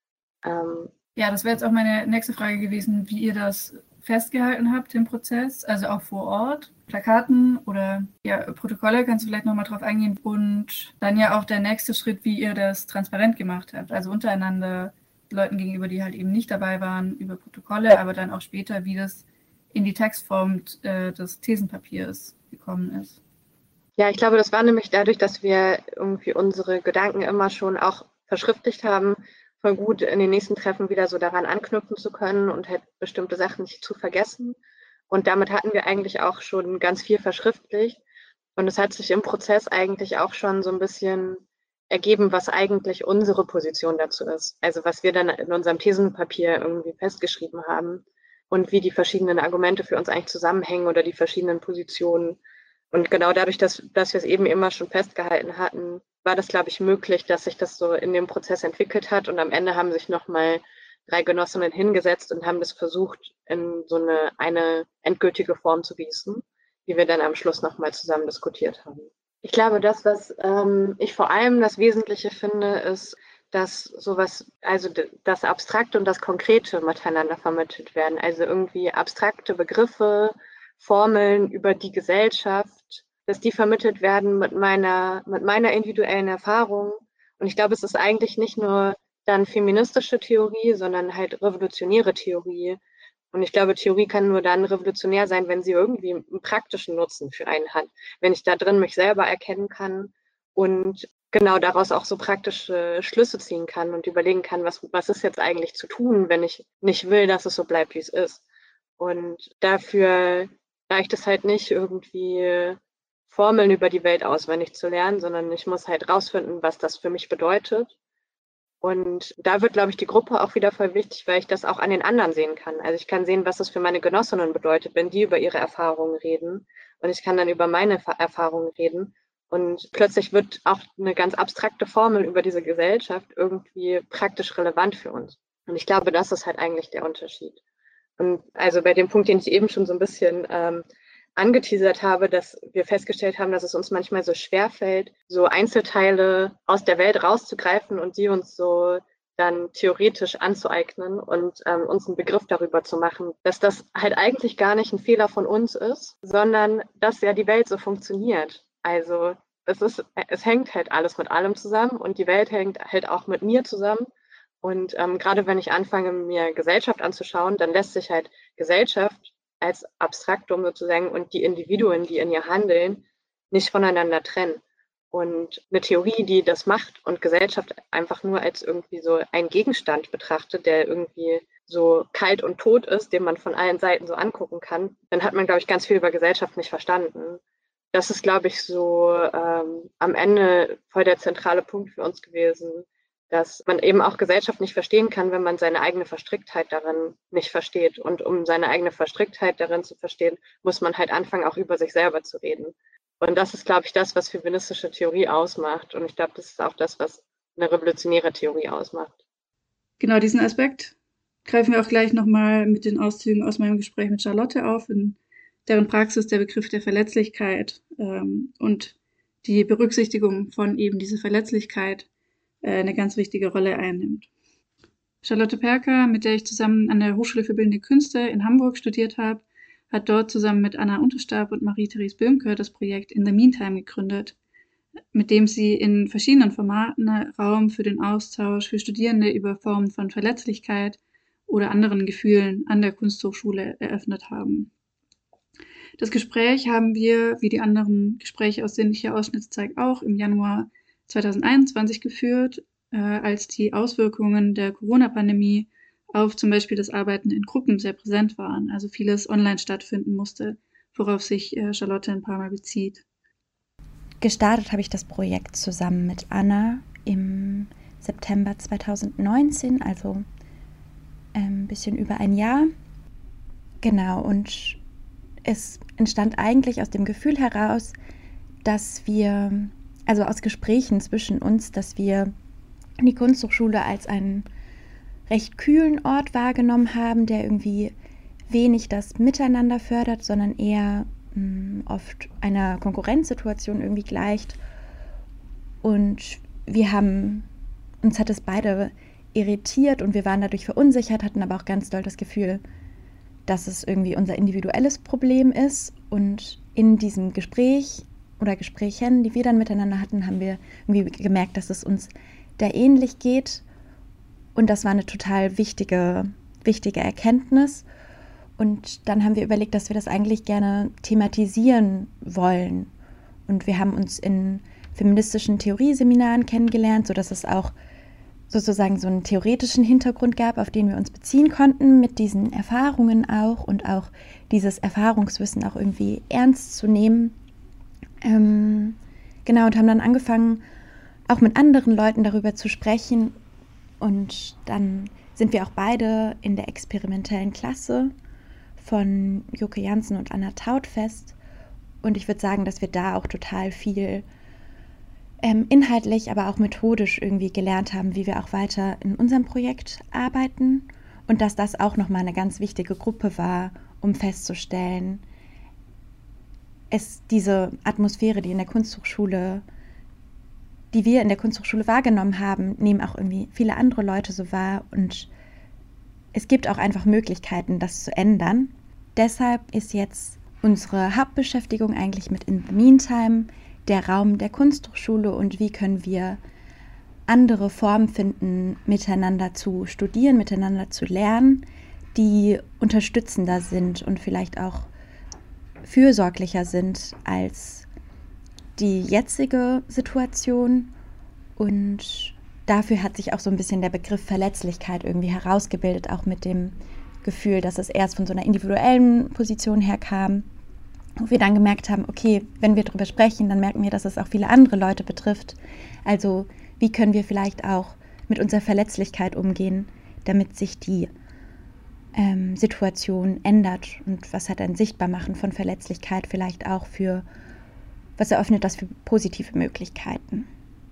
Ähm, ja, das wäre jetzt auch meine nächste Frage gewesen, wie ihr das festgehalten habt im Prozess, also auch vor Ort, Plakaten oder ja, Protokolle, kannst du vielleicht nochmal drauf eingehen und dann ja auch der nächste Schritt, wie ihr das transparent gemacht habt, also untereinander Leuten gegenüber, die halt eben nicht dabei waren, über Protokolle, aber dann auch später, wie das in die Textform äh, des Thesenpapiers gekommen ist. Ja, ich glaube, das war nämlich dadurch, dass wir irgendwie unsere Gedanken immer schon auch verschriftlicht haben, voll gut in den nächsten Treffen wieder so daran anknüpfen zu können und halt bestimmte Sachen nicht zu vergessen. Und damit hatten wir eigentlich auch schon ganz viel verschriftlicht. Und es hat sich im Prozess eigentlich auch schon so ein bisschen ergeben, was eigentlich unsere Position dazu ist. Also was wir dann in unserem Thesenpapier irgendwie festgeschrieben haben und wie die verschiedenen Argumente für uns eigentlich zusammenhängen oder die verschiedenen Positionen. Und genau dadurch, dass, dass wir es eben immer schon festgehalten hatten, war das, glaube ich, möglich, dass sich das so in dem Prozess entwickelt hat. Und am Ende haben sich nochmal drei Genossinnen hingesetzt und haben das versucht, in so eine, eine endgültige Form zu gießen, die wir dann am Schluss nochmal zusammen diskutiert haben. Ich glaube, das, was ähm, ich vor allem das Wesentliche finde, ist, dass sowas, also das Abstrakte und das Konkrete miteinander vermittelt werden. Also irgendwie abstrakte Begriffe, Formeln über die Gesellschaft, dass die vermittelt werden mit meiner, mit meiner individuellen Erfahrung. Und ich glaube, es ist eigentlich nicht nur dann feministische Theorie, sondern halt revolutionäre Theorie. Und ich glaube, Theorie kann nur dann revolutionär sein, wenn sie irgendwie einen praktischen Nutzen für einen hat. Wenn ich da drin mich selber erkennen kann und genau daraus auch so praktische Schlüsse ziehen kann und überlegen kann, was, was ist jetzt eigentlich zu tun, wenn ich nicht will, dass es so bleibt, wie es ist. Und dafür reicht es halt nicht, irgendwie Formeln über die Welt auswendig zu lernen, sondern ich muss halt rausfinden, was das für mich bedeutet. Und da wird, glaube ich, die Gruppe auch wieder voll wichtig, weil ich das auch an den anderen sehen kann. Also ich kann sehen, was das für meine Genossinnen bedeutet, wenn die über ihre Erfahrungen reden. Und ich kann dann über meine Erfahrungen reden. Und plötzlich wird auch eine ganz abstrakte Formel über diese Gesellschaft irgendwie praktisch relevant für uns. Und ich glaube, das ist halt eigentlich der Unterschied. Und also bei dem Punkt, den ich eben schon so ein bisschen ähm, angeteasert habe, dass wir festgestellt haben, dass es uns manchmal so schwerfällt, so Einzelteile aus der Welt rauszugreifen und die uns so dann theoretisch anzueignen und ähm, uns einen Begriff darüber zu machen, dass das halt eigentlich gar nicht ein Fehler von uns ist, sondern dass ja die Welt so funktioniert. Also es ist, es hängt halt alles mit allem zusammen und die Welt hängt halt auch mit mir zusammen. Und ähm, gerade wenn ich anfange, mir Gesellschaft anzuschauen, dann lässt sich halt Gesellschaft als Abstraktum sozusagen und die Individuen, die in ihr handeln, nicht voneinander trennen. Und eine Theorie, die das macht und Gesellschaft einfach nur als irgendwie so ein Gegenstand betrachtet, der irgendwie so kalt und tot ist, den man von allen Seiten so angucken kann, dann hat man, glaube ich, ganz viel über Gesellschaft nicht verstanden. Das ist, glaube ich, so ähm, am Ende voll der zentrale Punkt für uns gewesen, dass man eben auch Gesellschaft nicht verstehen kann, wenn man seine eigene Verstricktheit darin nicht versteht. Und um seine eigene Verstricktheit darin zu verstehen, muss man halt anfangen, auch über sich selber zu reden. Und das ist, glaube ich, das, was feministische Theorie ausmacht. Und ich glaube, das ist auch das, was eine revolutionäre Theorie ausmacht. Genau, diesen Aspekt greifen wir auch gleich nochmal mit den Auszügen aus meinem Gespräch mit Charlotte auf in deren Praxis der Begriff der Verletzlichkeit ähm, und die Berücksichtigung von eben dieser Verletzlichkeit äh, eine ganz wichtige Rolle einnimmt. Charlotte Perker, mit der ich zusammen an der Hochschule für Bildende Künste in Hamburg studiert habe, hat dort zusammen mit Anna Unterstab und Marie-Therese Böhmke das Projekt In the Meantime gegründet, mit dem sie in verschiedenen Formaten Raum für den Austausch für Studierende über Formen von Verletzlichkeit oder anderen Gefühlen an der Kunsthochschule eröffnet haben. Das Gespräch haben wir, wie die anderen Gespräche aus Sinnlicher Ausschnittszeit auch, im Januar zweitausendeinundzwanzig geführt, äh, als die Auswirkungen der Corona-Pandemie auf zum Beispiel das Arbeiten in Gruppen sehr präsent waren, also vieles online stattfinden musste, worauf sich äh, Charlotte ein paar Mal bezieht. Gestartet habe ich das Projekt zusammen mit Anna im September zweitausendneunzehn, also ein bisschen über ein Jahr. Genau, und es entstand eigentlich aus dem Gefühl heraus, dass wir, also aus Gesprächen zwischen uns, dass wir die Kunsthochschule als einen recht kühlen Ort wahrgenommen haben, der irgendwie wenig das Miteinander fördert, sondern eher mh, oft einer Konkurrenzsituation irgendwie gleicht. Und wir haben, uns hat es beide irritiert und wir waren dadurch verunsichert, hatten aber auch ganz doll das Gefühl, dass es irgendwie unser individuelles Problem ist. Und in diesem Gespräch oder Gesprächen, die wir dann miteinander hatten, haben wir irgendwie gemerkt, dass es uns da ähnlich geht. Und das war eine total wichtige, wichtige Erkenntnis. Und dann haben wir überlegt, dass wir das eigentlich gerne thematisieren wollen. Und wir haben uns in feministischen Theorieseminaren kennengelernt, sodass es auch sozusagen so einen theoretischen Hintergrund gab, auf den wir uns beziehen konnten, mit diesen Erfahrungen auch und auch dieses Erfahrungswissen auch irgendwie ernst zu nehmen. Ähm, genau, und haben dann angefangen, auch mit anderen Leuten darüber zu sprechen. Und dann sind wir auch beide in der experimentellen Klasse von Joke Jansen und Anna Tautfest. Und ich würde sagen, dass wir da auch total viel ähm, inhaltlich, aber auch methodisch irgendwie gelernt haben, wie wir auch weiter in unserem Projekt arbeiten. Und dass das auch nochmal eine ganz wichtige Gruppe war, um festzustellen, es diese Atmosphäre, die in der Kunsthochschule, die wir in der Kunsthochschule wahrgenommen haben, nehmen auch irgendwie viele andere Leute so wahr. Und es gibt auch einfach Möglichkeiten, das zu ändern. Deshalb ist jetzt unsere Hauptbeschäftigung eigentlich mit In the Meantime der Raum der Kunsthochschule und wie können wir andere Formen finden, miteinander zu studieren, miteinander zu lernen, die unterstützender sind und vielleicht auch fürsorglicher sind als die jetzige Situation. Und dafür hat sich auch so ein bisschen der Begriff Verletzlichkeit irgendwie herausgebildet, auch mit dem Gefühl, dass es erst von so einer individuellen Position her kam, wo wir dann gemerkt haben, okay, wenn wir darüber sprechen, dann merken wir, dass es auch viele andere Leute betrifft. Also wie können wir vielleicht auch mit unserer Verletzlichkeit umgehen, damit sich die ähm, Situation ändert und was hat ein Sichtbarmachen von Verletzlichkeit vielleicht auch für, was eröffnet das für positive Möglichkeiten.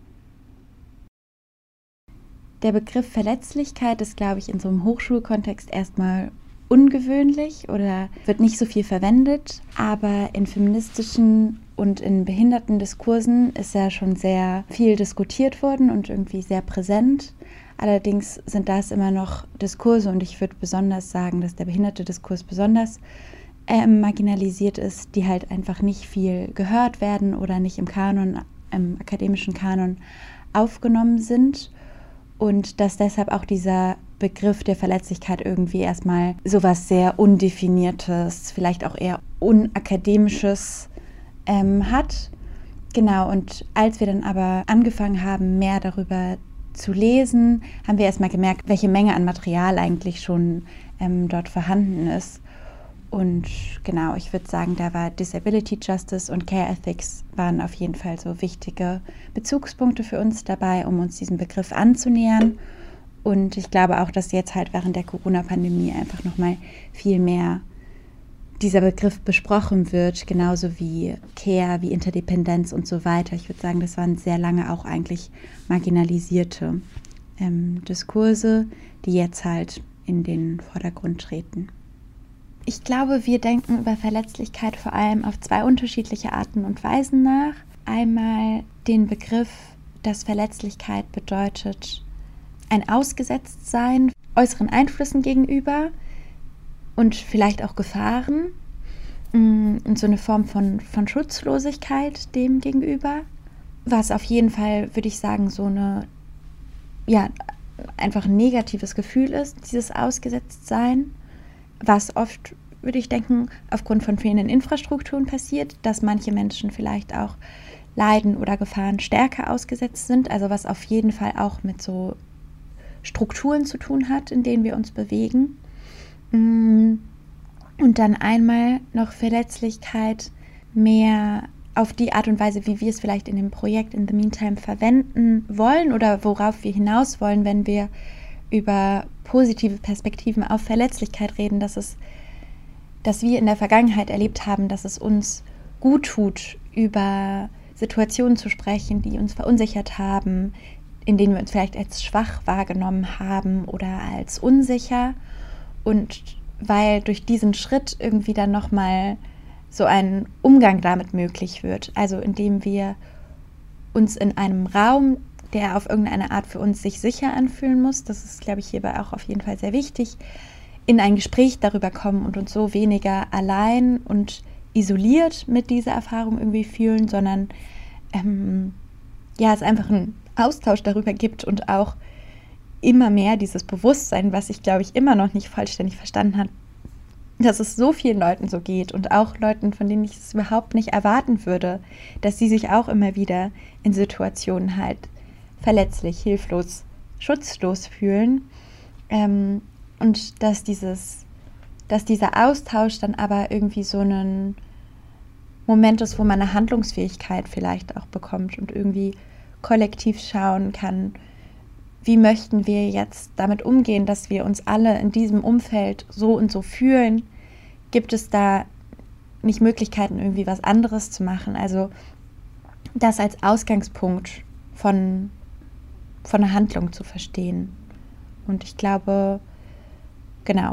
Der Begriff Verletzlichkeit ist, glaube ich, in so einem Hochschulkontext erstmal ungewöhnlich oder wird nicht so viel verwendet, aber in feministischen und in Behindertendiskursen ist ja schon sehr viel diskutiert worden und irgendwie sehr präsent. Allerdings sind das immer noch Diskurse und ich würde besonders sagen, dass der Behindertendiskurs besonders äh, marginalisiert ist, die halt einfach nicht viel gehört werden oder nicht im Kanon, im akademischen Kanon aufgenommen sind. Und dass deshalb auch dieser Begriff der Verletzlichkeit irgendwie erstmal sowas sehr Undefiniertes, vielleicht auch eher Unakademisches ähm, hat. Genau, und als wir dann aber angefangen haben, mehr darüber zu lesen, haben wir erstmal gemerkt, welche Menge an Material eigentlich schon ähm, dort vorhanden ist. Und genau, ich würde sagen, da war Disability Justice und Care Ethics waren auf jeden Fall so wichtige Bezugspunkte für uns dabei, um uns diesem Begriff anzunähern. Und ich glaube auch, dass jetzt halt während der Corona-Pandemie einfach nochmal viel mehr dieser Begriff besprochen wird, genauso wie Care, wie Interdependenz und so weiter. Ich würde sagen, das waren sehr lange auch eigentlich marginalisierte ähm, Diskurse, die jetzt halt in den Vordergrund treten. Ich glaube, wir denken über Verletzlichkeit vor allem auf zwei unterschiedliche Arten und Weisen nach. Einmal den Begriff, dass Verletzlichkeit bedeutet, ein Ausgesetztsein äußeren Einflüssen gegenüber und vielleicht auch Gefahren und so eine Form von, von Schutzlosigkeit dem gegenüber, was auf jeden Fall, würde ich sagen, so eine, ja, einfach ein negatives Gefühl ist, dieses Ausgesetztsein, was oft, würde ich denken, aufgrund von fehlenden Infrastrukturen passiert, dass manche Menschen vielleicht auch Leiden oder Gefahren stärker ausgesetzt sind, also was auf jeden Fall auch mit so Strukturen zu tun hat, in denen wir uns bewegen. Und dann einmal noch Verletzlichkeit mehr auf die Art und Weise, wie wir es vielleicht in dem Projekt In the Meantime verwenden wollen oder worauf wir hinaus wollen, wenn wir über positive Perspektiven auf Verletzlichkeit reden, dass es, dass wir in der Vergangenheit erlebt haben, dass es uns gut tut, über Situationen zu sprechen, die uns verunsichert haben, in denen wir uns vielleicht als schwach wahrgenommen haben oder als unsicher. Und weil durch diesen Schritt irgendwie dann nochmal so ein Umgang damit möglich wird. Also indem wir uns in einem Raum, der auf irgendeine Art für uns sich sicher anfühlen muss, das ist, glaube ich, hierbei auch auf jeden Fall sehr wichtig, in ein Gespräch darüber kommen und uns so weniger allein und isoliert mit dieser Erfahrung irgendwie fühlen, sondern ähm, ja, es einfach ein Austausch darüber gibt und auch immer mehr dieses Bewusstsein, was ich, glaube ich, immer noch nicht vollständig verstanden habe, dass es so vielen Leuten so geht und auch Leuten, von denen ich es überhaupt nicht erwarten würde, dass sie sich auch immer wieder in Situationen halt verletzlich, hilflos, schutzlos fühlen. Ähm, und dass dieses, dass dieser Austausch dann aber irgendwie so einen Moment ist, wo man eine Handlungsfähigkeit vielleicht auch bekommt und irgendwie kollektiv schauen kann, wie möchten wir jetzt damit umgehen, dass wir uns alle in diesem Umfeld so und so fühlen? Gibt es da nicht Möglichkeiten, irgendwie was anderes zu machen? Also das als Ausgangspunkt von, von einer Handlung zu verstehen. Und ich glaube, genau,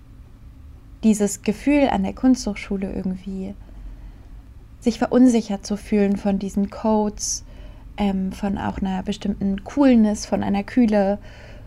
dieses Gefühl an der Kunsthochschule irgendwie, sich verunsichert zu fühlen von diesen Codes, ähm, von auch einer bestimmten Coolness, von einer Kühle,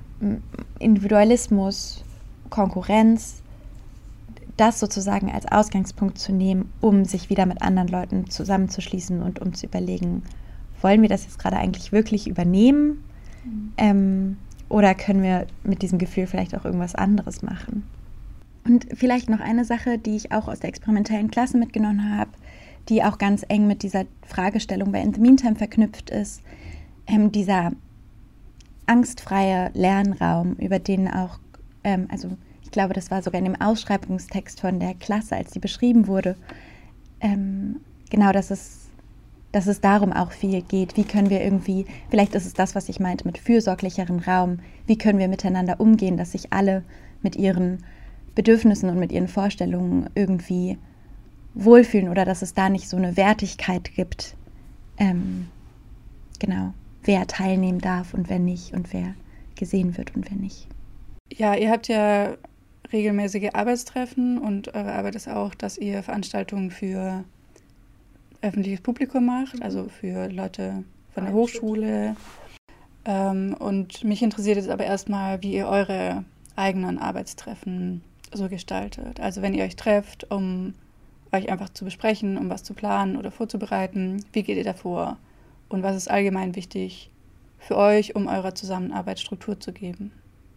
Individualismus, Konkurrenz, das sozusagen als Ausgangspunkt zu nehmen, um sich wieder mit anderen Leuten zusammenzuschließen und um zu überlegen, wollen wir das jetzt gerade eigentlich wirklich übernehmen? Mhm. Ähm, oder können wir mit diesem Gefühl vielleicht auch irgendwas anderes machen? Und vielleicht noch eine Sache, die ich auch aus der experimentellen Klasse mitgenommen habe, die auch ganz eng mit dieser Fragestellung bei In the Meantime verknüpft ist, ähm, dieser angstfreie Lernraum, über den auch, ähm, also ich glaube, das war sogar in dem Ausschreibungstext von der Klasse, als die beschrieben wurde, ähm, genau, dass es, dass es darum auch viel geht. Wie können wir irgendwie, vielleicht ist es das, was ich meinte mit fürsorglicheren Raum, wie können wir miteinander umgehen, dass sich alle mit ihren Bedürfnissen und mit ihren Vorstellungen irgendwie wohlfühlen oder dass es da nicht so eine Wertigkeit gibt, ähm, genau, wer teilnehmen darf und wer nicht und wer gesehen wird und wer nicht. Ja, ihr habt ja regelmäßige Arbeitstreffen und eure Arbeit ist auch, dass ihr Veranstaltungen für öffentliches Publikum macht, also für Leute von der Hochschule. Ähm, und mich interessiert jetzt aber erstmal, wie ihr eure eigenen Arbeitstreffen so gestaltet. Also wenn ihr euch trefft, um euch einfach zu besprechen, um was zu planen oder vorzubereiten, wie geht ihr da vor? Und was ist allgemein wichtig für euch, um eurer Zusammenarbeit Struktur zu geben?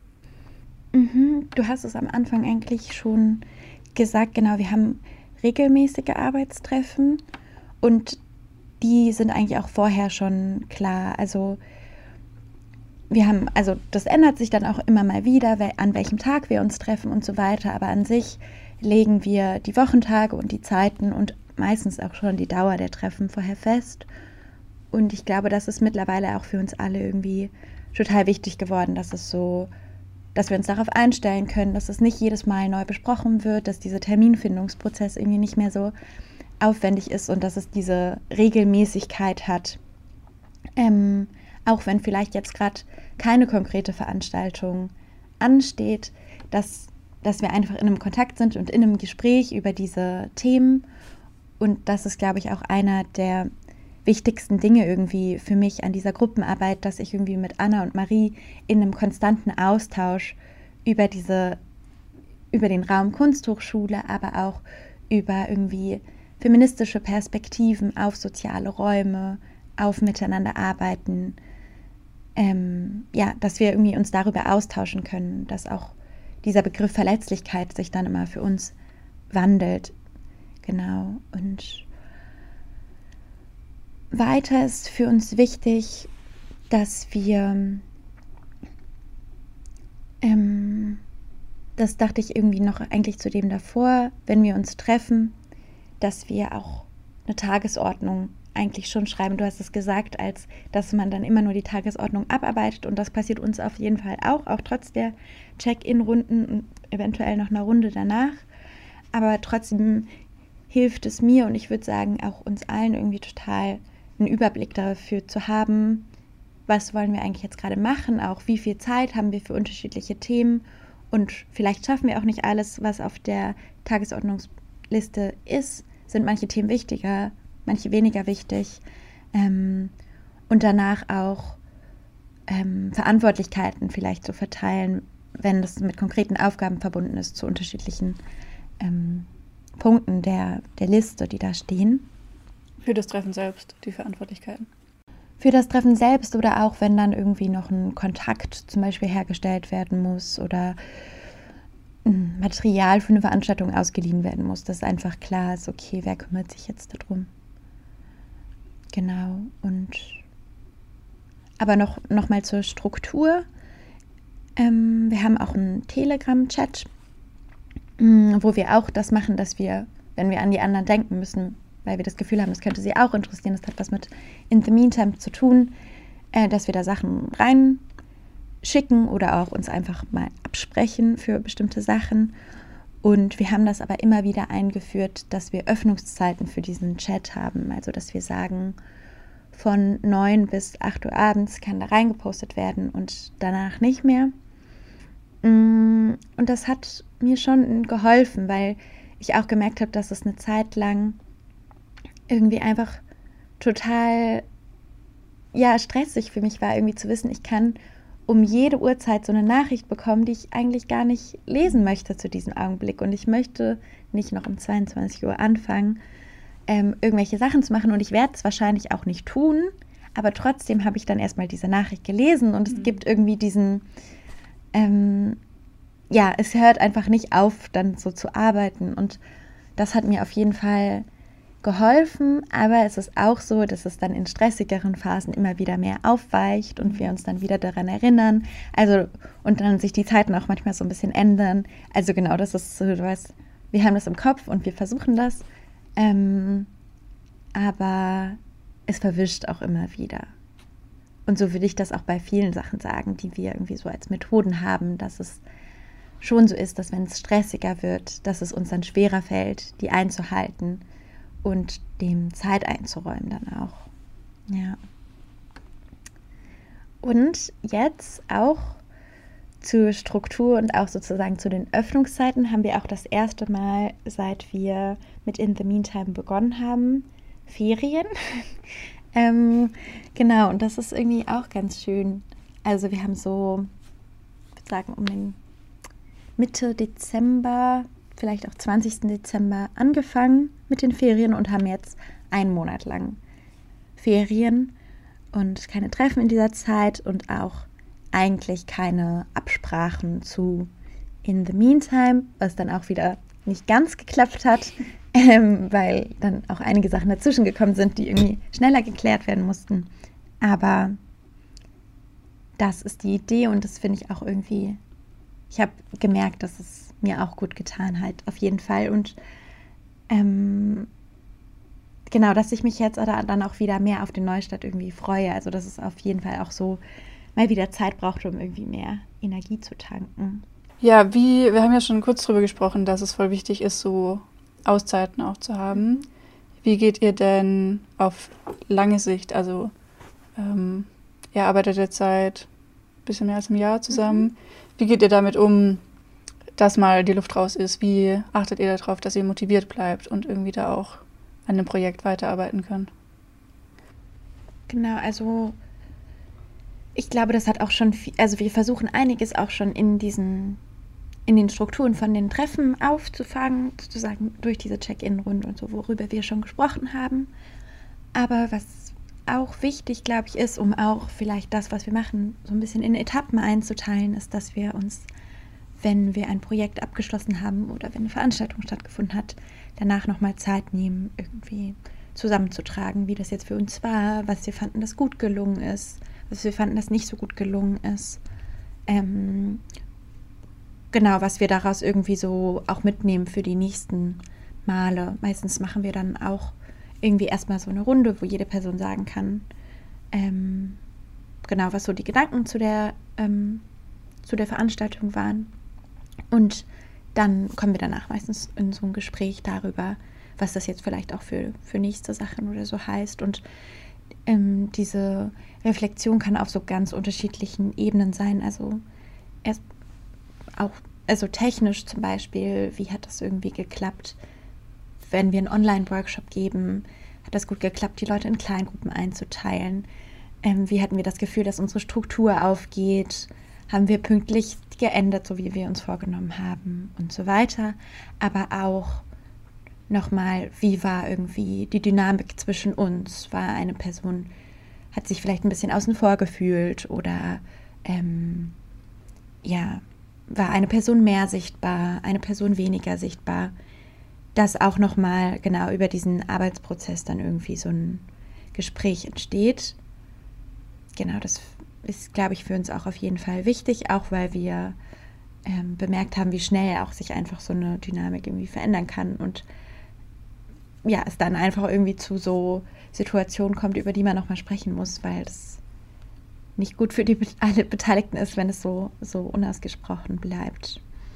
Mhm, du hast es am Anfang eigentlich schon gesagt, genau, wir haben regelmäßige Arbeitstreffen und die sind eigentlich auch vorher schon klar. Also wir haben, also das ändert sich dann auch immer mal wieder, an welchem Tag wir uns treffen und so weiter, aber an sich legen wir die Wochentage und die Zeiten und meistens auch schon die Dauer der Treffen vorher fest. Und ich glaube, das ist mittlerweile auch für uns alle irgendwie total wichtig geworden, dass es so, dass wir uns darauf einstellen können, dass es nicht jedes Mal neu besprochen wird, dass dieser Terminfindungsprozess irgendwie nicht mehr so aufwendig ist und dass es diese Regelmäßigkeit hat. Ähm, auch wenn vielleicht jetzt gerade keine konkrete Veranstaltung ansteht, dass dass wir einfach in einem Kontakt sind und in einem Gespräch über diese Themen. Und das ist, glaube ich, auch einer der wichtigsten Dinge irgendwie für mich an dieser Gruppenarbeit, dass ich irgendwie mit Anna und Marie in einem konstanten Austausch über diese, über den Raum Kunsthochschule, aber auch über irgendwie feministische Perspektiven auf soziale Räume, auf Miteinanderarbeiten, ähm, ja, dass wir irgendwie uns darüber austauschen können, dass auch dieser Begriff Verletzlichkeit sich dann immer für uns wandelt. Genau. Und weiter ist für uns wichtig, dass wir, ähm, das dachte ich irgendwie noch eigentlich zu dem davor, wenn wir uns treffen, dass wir auch eine Tagesordnung eigentlich schon schreiben. Du hast es gesagt, als dass man dann immer nur die Tagesordnung abarbeitet und das passiert uns auf jeden Fall auch, auch trotz der Check-in-Runden und eventuell noch einer Runde danach. Aber trotzdem hilft es mir und ich würde sagen auch uns allen irgendwie total einen Überblick dafür zu haben, was wollen wir eigentlich jetzt gerade machen, auch wie viel Zeit haben wir für unterschiedliche Themen und vielleicht schaffen wir auch nicht alles, was auf der Tagesordnungsliste ist, sind manche Themen wichtiger, manche weniger wichtig ähm, und danach auch ähm, Verantwortlichkeiten vielleicht zu verteilen, wenn das mit konkreten Aufgaben verbunden ist, zu unterschiedlichen ähm, Punkten der, der Liste, die da stehen. Für das Treffen selbst, die Verantwortlichkeiten. Für das Treffen selbst oder auch, wenn dann irgendwie noch ein Kontakt zum Beispiel hergestellt werden muss oder Material für eine Veranstaltung ausgeliehen werden muss, dass einfach klar ist, okay, wer kümmert sich jetzt darum. Genau. Und aber noch, noch mal zur Struktur. Ähm, wir haben auch einen Telegram-Chat, wo wir auch das machen, dass wir, wenn wir an die anderen denken müssen, weil wir das Gefühl haben, das könnte sie auch interessieren, das hat was mit In the Meantime zu tun, äh, dass wir da Sachen reinschicken oder auch uns einfach mal absprechen für bestimmte Sachen. Und wir haben das aber immer wieder eingeführt, dass wir Öffnungszeiten für diesen Chat haben. Also, dass wir sagen, von neun bis acht Uhr abends kann da reingepostet werden und danach nicht mehr. Und das hat mir schon geholfen, weil ich auch gemerkt habe, dass es eine Zeit lang irgendwie einfach total, ja, stressig für mich war, irgendwie zu wissen, ich kann um jede Uhrzeit so eine Nachricht bekommen, die ich eigentlich gar nicht lesen möchte zu diesem Augenblick. Und ich möchte nicht noch um zweiundzwanzig Uhr anfangen, ähm, irgendwelche Sachen zu machen. Und ich werde es wahrscheinlich auch nicht tun, aber trotzdem habe ich dann erstmal diese Nachricht gelesen und es mhm. gibt irgendwie diesen, ähm, ja, es hört einfach nicht auf, dann so zu arbeiten. Und das hat mir auf jeden Fall geholfen, aber es ist auch so, dass es dann in stressigeren Phasen immer wieder mehr aufweicht und wir uns dann wieder daran erinnern. Also, und dann sich die Zeiten auch manchmal so ein bisschen ändern. Also genau, das ist so, du weißt, wir haben das im Kopf und wir versuchen das, ähm, aber es verwischt auch immer wieder. Und so würde ich das auch bei vielen Sachen sagen, die wir irgendwie so als Methoden haben, dass es schon so ist, dass wenn es stressiger wird, dass es uns dann schwerer fällt, die einzuhalten und dem Zeit einzuräumen dann auch. Ja. Und jetzt auch zur Struktur und auch sozusagen zu den Öffnungszeiten haben wir auch das erste Mal, seit wir mit In the Meantime begonnen haben, Ferien. ähm, genau, und das ist irgendwie auch ganz schön. Also wir haben so, ich würde sagen, um den Mitte Dezember, vielleicht auch zwanzigsten Dezember angefangen mit den Ferien und haben jetzt einen Monat lang Ferien und keine Treffen in dieser Zeit und auch eigentlich keine Absprachen zu In the Meantime, was dann auch wieder nicht ganz geklappt hat, ähm, weil dann auch einige Sachen dazwischen gekommen sind, die irgendwie schneller geklärt werden mussten. Aber das ist die Idee und das finde ich auch irgendwie, ich habe gemerkt, dass es mir auch gut getan hat, auf jeden Fall. Und ähm, genau, dass ich mich jetzt oder dann auch wieder mehr auf den Neustart irgendwie freue. Also dass es auf jeden Fall auch so mal wieder Zeit braucht, um irgendwie mehr Energie zu tanken. Ja, wie, wir haben ja schon kurz drüber gesprochen, dass es voll wichtig ist, so Auszeiten auch zu haben. Wie geht ihr denn auf lange Sicht, also ähm, ihr arbeitet jetzt seit ein bisschen mehr als einem Jahr zusammen, mhm. wie geht ihr damit um, dass mal die Luft raus ist? Wie achtet ihr darauf, dass ihr motiviert bleibt und irgendwie da auch an dem Projekt weiterarbeiten könnt? Genau, also ich glaube, das hat auch schon viel, also wir versuchen einiges auch schon in diesen, in den Strukturen von den Treffen aufzufangen, sozusagen durch diese Check-in-Runde und so, worüber wir schon gesprochen haben. Aber was auch wichtig, glaube ich, ist, um auch vielleicht das, was wir machen, so ein bisschen in Etappen einzuteilen, ist, dass wir uns, wenn wir ein Projekt abgeschlossen haben oder wenn eine Veranstaltung stattgefunden hat, danach nochmal Zeit nehmen, irgendwie zusammenzutragen, wie das jetzt für uns war, was wir fanden, das gut gelungen ist, was wir fanden, das nicht so gut gelungen ist. Ähm, genau, was wir daraus irgendwie so auch mitnehmen für die nächsten Male. Meistens machen wir dann auch irgendwie erstmal so eine Runde, wo jede Person sagen kann, ähm, genau, was so die Gedanken zu der, ähm, zu der Veranstaltung waren. Und dann kommen wir danach meistens in so ein Gespräch darüber, was das jetzt vielleicht auch für, für nächste Sachen oder so heißt. Und ähm, diese Reflexion kann auf so ganz unterschiedlichen Ebenen sein. Also erst auch, also technisch zum Beispiel, wie hat das irgendwie geklappt? Wenn wir einen Online-Workshop geben, hat das gut geklappt, die Leute in Kleingruppen einzuteilen? Ähm, wie hatten wir das Gefühl, dass unsere Struktur aufgeht? Haben wir pünktlich geändert, so wie wir uns vorgenommen haben und so weiter? Aber auch nochmal, wie war irgendwie die Dynamik zwischen uns? War eine Person, hat sich vielleicht ein bisschen außen vor gefühlt oder ähm, ja, war eine Person mehr sichtbar, eine Person weniger sichtbar? Dass auch nochmal genau über diesen Arbeitsprozess dann irgendwie so ein Gespräch entsteht. Genau, das ist, glaube ich, für uns auch auf jeden Fall wichtig, auch weil wir ähm, bemerkt haben, wie schnell auch sich einfach so eine Dynamik irgendwie verändern kann und ja, es dann einfach irgendwie zu so Situationen kommt, über die man nochmal sprechen muss, weil das nicht gut für die alle Beteiligten ist, wenn es so, so unausgesprochen bleibt.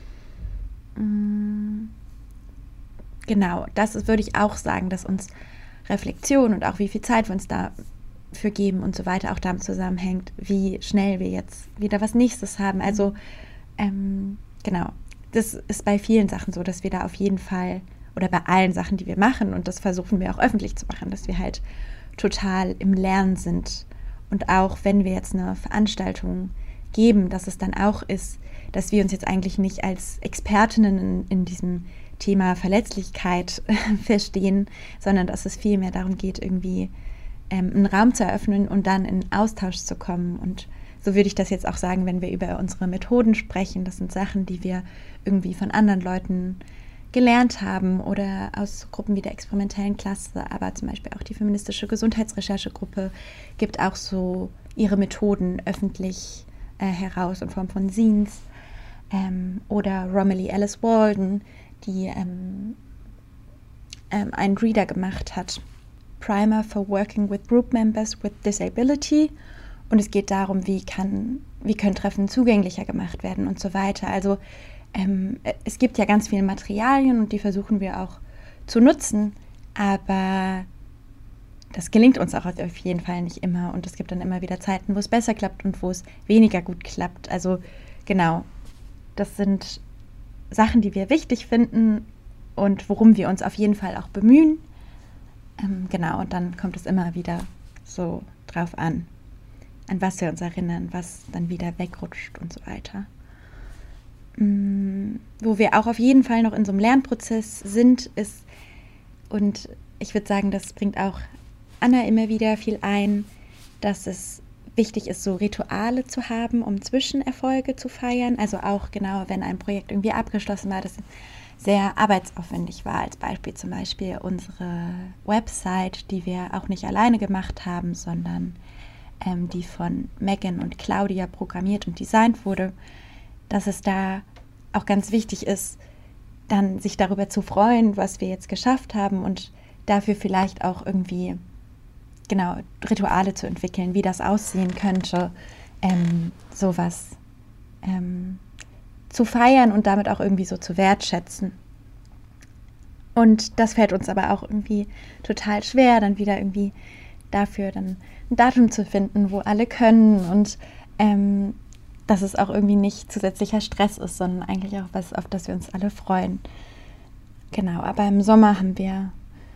Mm. Genau, das ist, würde ich auch sagen, dass uns Reflexion und auch wie viel Zeit wir uns dafür geben und so weiter auch damit zusammenhängt, wie schnell wir jetzt wieder was Nächstes haben. Also ähm, genau, das ist bei vielen Sachen so, dass wir da auf jeden Fall oder bei allen Sachen, die wir machen, und das versuchen wir auch öffentlich zu machen, dass wir halt total im Lernen sind. Und auch wenn wir jetzt eine Veranstaltung geben, dass es dann auch ist, dass wir uns jetzt eigentlich nicht als Expertinnen in, in diesem Thema Verletzlichkeit verstehen, sondern dass es vielmehr darum geht, irgendwie ähm, einen Raum zu eröffnen und dann in Austausch zu kommen. Und so würde ich das jetzt auch sagen, wenn wir über unsere Methoden sprechen. Das sind Sachen, die wir irgendwie von anderen Leuten gelernt haben oder aus Gruppen wie der experimentellen Klasse, aber zum Beispiel auch die feministische Gesundheitsrecherchegruppe gibt auch so ihre Methoden öffentlich äh, heraus in Form von Zines. Ähm, oder Romilly Ellis Walden, die ähm, ähm, einen Reader gemacht hat, Primer for Working with Group Members with Disability. Und es geht darum, wie, kann, wie können Treffen zugänglicher gemacht werden und so weiter. Also ähm, es gibt ja ganz viele Materialien und die versuchen wir auch zu nutzen, aber das gelingt uns auch auf jeden Fall nicht immer. Und es gibt dann immer wieder Zeiten, wo es besser klappt und wo es weniger gut klappt. Also genau, das sind Sachen, die wir wichtig finden und worum wir uns auf jeden Fall auch bemühen. Ähm, genau, und dann kommt es immer wieder so drauf an, an was wir uns erinnern, was dann wieder wegrutscht und so weiter. Ähm, wo wir auch auf jeden Fall noch in so einem Lernprozess sind, ist, und ich würde sagen, das bringt auch Anna immer wieder viel ein, dass es wichtig ist, so Rituale zu haben, um Zwischenerfolge zu feiern. Also auch genau, wenn ein Projekt irgendwie abgeschlossen war, das sehr arbeitsaufwendig war. Als Beispiel zum Beispiel unsere Website, die wir auch nicht alleine gemacht haben, sondern ähm, die von Megan und Claudia programmiert und designt wurde, dass es da auch ganz wichtig ist, dann sich darüber zu freuen, was wir jetzt geschafft haben und dafür vielleicht auch irgendwie genau Rituale zu entwickeln, wie das aussehen könnte, ähm, sowas ähm, zu feiern und damit auch irgendwie so zu wertschätzen. Und das fällt uns aber auch irgendwie total schwer, dann wieder irgendwie dafür dann ein Datum zu finden, wo alle können. Und ähm, dass es auch irgendwie nicht zusätzlicher Stress ist, sondern eigentlich auch was, auf das wir uns alle freuen. Genau, aber im Sommer haben wir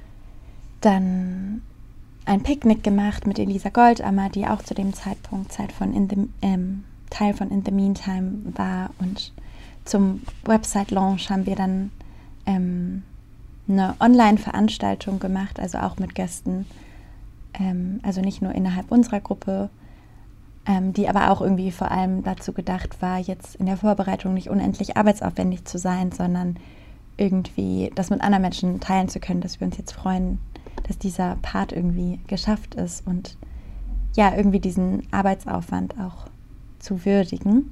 dann ein Picknick gemacht mit Elisa Goldammer, die auch zu dem Zeitpunkt Zeit von In the, ähm, Teil von In the Meantime war. Und zum Website-Launch haben wir dann ähm, eine Online-Veranstaltung gemacht, also auch mit Gästen, ähm, also nicht nur innerhalb unserer Gruppe, ähm, die aber auch irgendwie vor allem dazu gedacht war, jetzt in der Vorbereitung nicht unendlich arbeitsaufwendig zu sein, sondern irgendwie das mit anderen Menschen teilen zu können, dass wir uns jetzt freuen, dass dieser Part irgendwie geschafft ist und ja, irgendwie diesen Arbeitsaufwand auch zu würdigen.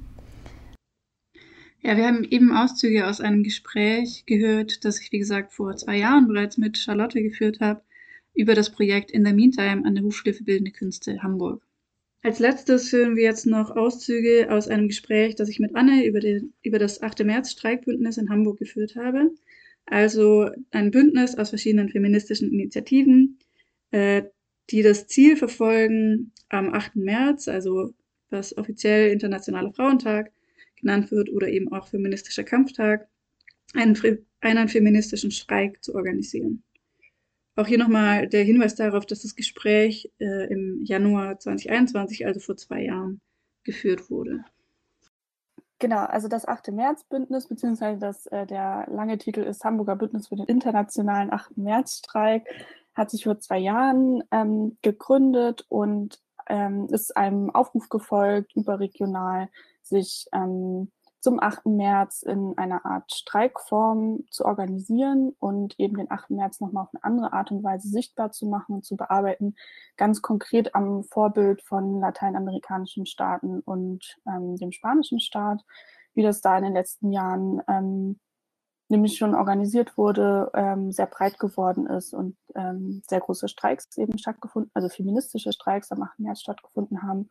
Ja, wir haben eben Auszüge aus einem Gespräch gehört, das ich, wie gesagt, vor zwei Jahren bereits mit Charlotte geführt habe, über das Projekt In the Meantime an der Hochschule für Bildende Künste Hamburg. Als letztes hören wir jetzt noch Auszüge aus einem Gespräch, das ich mit Anne über, die, über das achte März Streikbündnis in Hamburg geführt habe. Also ein Bündnis aus verschiedenen feministischen Initiativen, äh, die das Ziel verfolgen, am achten März, also was offiziell Internationaler Frauentag genannt wird oder eben auch Feministischer Kampftag, einen, einen feministischen Streik zu organisieren. Auch hier nochmal der Hinweis darauf, dass das Gespräch äh, im Januar zwanzig einundzwanzig, also vor zwei Jahren, geführt wurde. Genau, also das achte März-Bündnis, beziehungsweise das, äh, der lange Titel ist Hamburger Bündnis für den internationalen achten März-Streik, hat sich vor zwei Jahren ähm, gegründet und ähm, ist einem Aufruf gefolgt, überregional sich ähm, zum achten März in einer Art Streikform zu organisieren und eben den achten März nochmal auf eine andere Art und Weise sichtbar zu machen und zu bearbeiten, ganz konkret am Vorbild von lateinamerikanischen Staaten und ähm, dem spanischen Staat, wie das da in den letzten Jahren ähm, nämlich schon organisiert wurde, ähm, sehr breit geworden ist und ähm, sehr große Streiks eben stattgefunden, also feministische Streiks am achten März stattgefunden haben.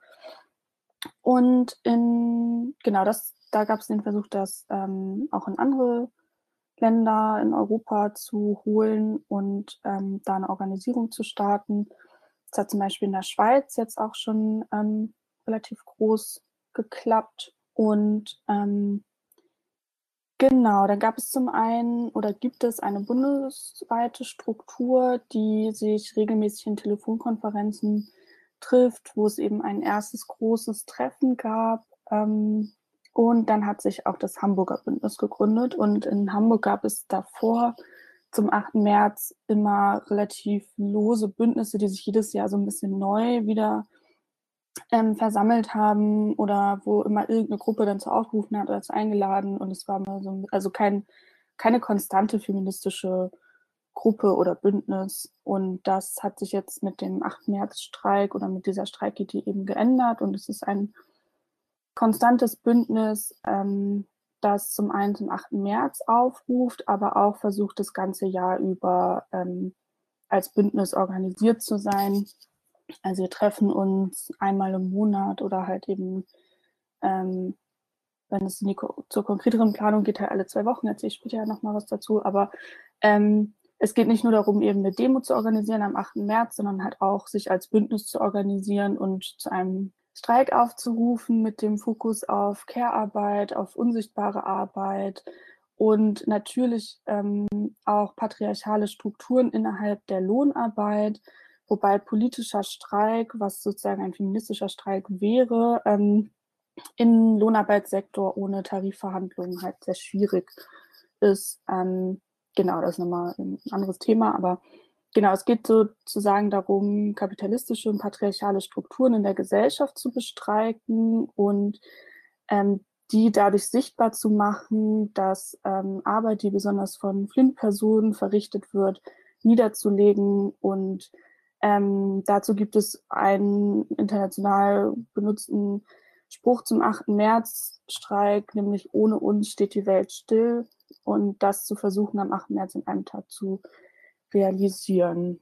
Und in, genau, das, da gab es den Versuch, das ähm, auch in andere Länder in Europa zu holen und ähm, da eine Organisierung zu starten. Das hat zum Beispiel in der Schweiz jetzt auch schon ähm, relativ groß geklappt. Und ähm, genau, dann gab es zum einen oder gibt es eine bundesweite Struktur, die sich regelmäßig in Telefonkonferenzen trifft, wo es eben ein erstes großes Treffen gab. Ähm, und dann hat sich auch das Hamburger Bündnis gegründet. Und in Hamburg gab es davor zum achten März immer relativ lose Bündnisse, die sich jedes Jahr so ein bisschen neu wieder ähm, versammelt haben oder wo immer irgendeine Gruppe dann zu aufgerufen hat oder zu eingeladen. Und es war immer so, also kein, keine konstante feministische Gruppe oder Bündnis. Und das hat sich jetzt mit dem achten März-Streik oder mit dieser Streikidee eben geändert. Und es ist ein konstantes Bündnis, ähm, das zum einen zum achten März aufruft, aber auch versucht, das ganze Jahr über ähm, als Bündnis organisiert zu sein. Also wir treffen uns einmal im Monat oder halt eben, ähm, wenn es in die, zur konkreteren Planung geht, halt alle zwei Wochen, erzähle ich später ja nochmal was dazu, aber ähm, es geht nicht nur darum, eben eine Demo zu organisieren am achten März, sondern halt auch sich als Bündnis zu organisieren und zu einem Streik aufzurufen mit dem Fokus auf Care-Arbeit, auf unsichtbare Arbeit und natürlich ähm, auch patriarchale Strukturen innerhalb der Lohnarbeit, wobei politischer Streik, was sozusagen ein feministischer Streik wäre, ähm, im Lohnarbeitssektor ohne Tarifverhandlungen halt sehr schwierig ist. Ähm, genau, das ist nochmal ein anderes Thema, aber genau, es geht sozusagen darum, kapitalistische und patriarchale Strukturen in der Gesellschaft zu bestreiten und ähm, die dadurch sichtbar zu machen, dass ähm, Arbeit, die besonders von Flint-Personen verrichtet wird, niederzulegen. Und ähm, dazu gibt es einen international benutzten Spruch zum achten März-Streik, nämlich ohne uns steht die Welt still. Und das zu versuchen, am achten März in einem Tag zu realisieren.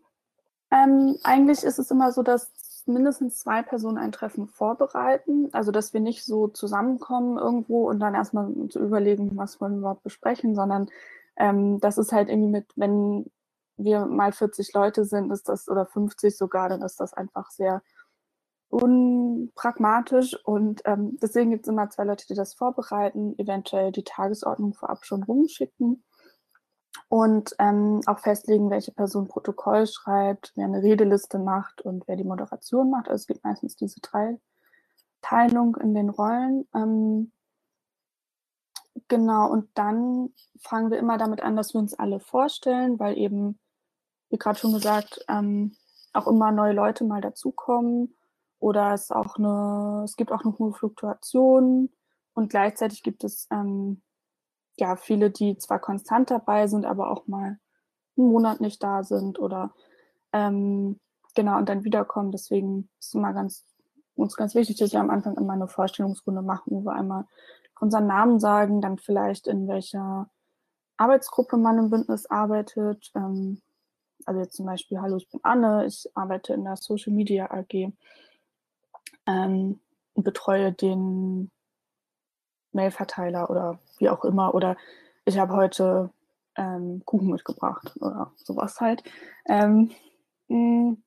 Ähm, eigentlich ist es immer so, dass mindestens zwei Personen ein Treffen vorbereiten, also dass wir nicht so zusammenkommen irgendwo und dann erstmal zu überlegen, was wollen wir überhaupt besprechen, sondern ähm, das ist halt irgendwie mit, wenn wir mal vierzig Leute sind, ist das oder fünfzig sogar, dann ist das einfach sehr unpragmatisch und ähm, deswegen gibt es immer zwei Leute, die das vorbereiten, eventuell die Tagesordnung vorab schon rumschicken und ähm, auch festlegen, welche Person Protokoll schreibt, wer eine Redeliste macht und wer die Moderation macht. Also es gibt meistens diese drei Teilung in den Rollen. Ähm, genau, und dann fangen wir immer damit an, dass wir uns alle vorstellen, weil eben, wie gerade schon gesagt, ähm, auch immer neue Leute mal dazukommen oder es auch eine, es gibt auch eine hohe Fluktuation und gleichzeitig gibt es ähm, ja viele, die zwar konstant dabei sind, aber auch mal einen Monat nicht da sind oder ähm, genau und dann wiederkommen. Deswegen ist es immer ganz uns ganz wichtig, dass wir am Anfang immer eine Vorstellungsrunde machen, wo wir einmal unseren Namen sagen, dann vielleicht in welcher Arbeitsgruppe man im Bündnis arbeitet. Ähm, also jetzt zum Beispiel, hallo, ich bin Anne, ich arbeite in der Social Media A G ähm, und betreue den Mailverteiler oder wie auch immer. Oder ich habe heute ähm, Kuchen mitgebracht oder sowas halt. Ähm, mh,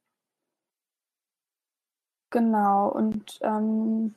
genau, und ähm,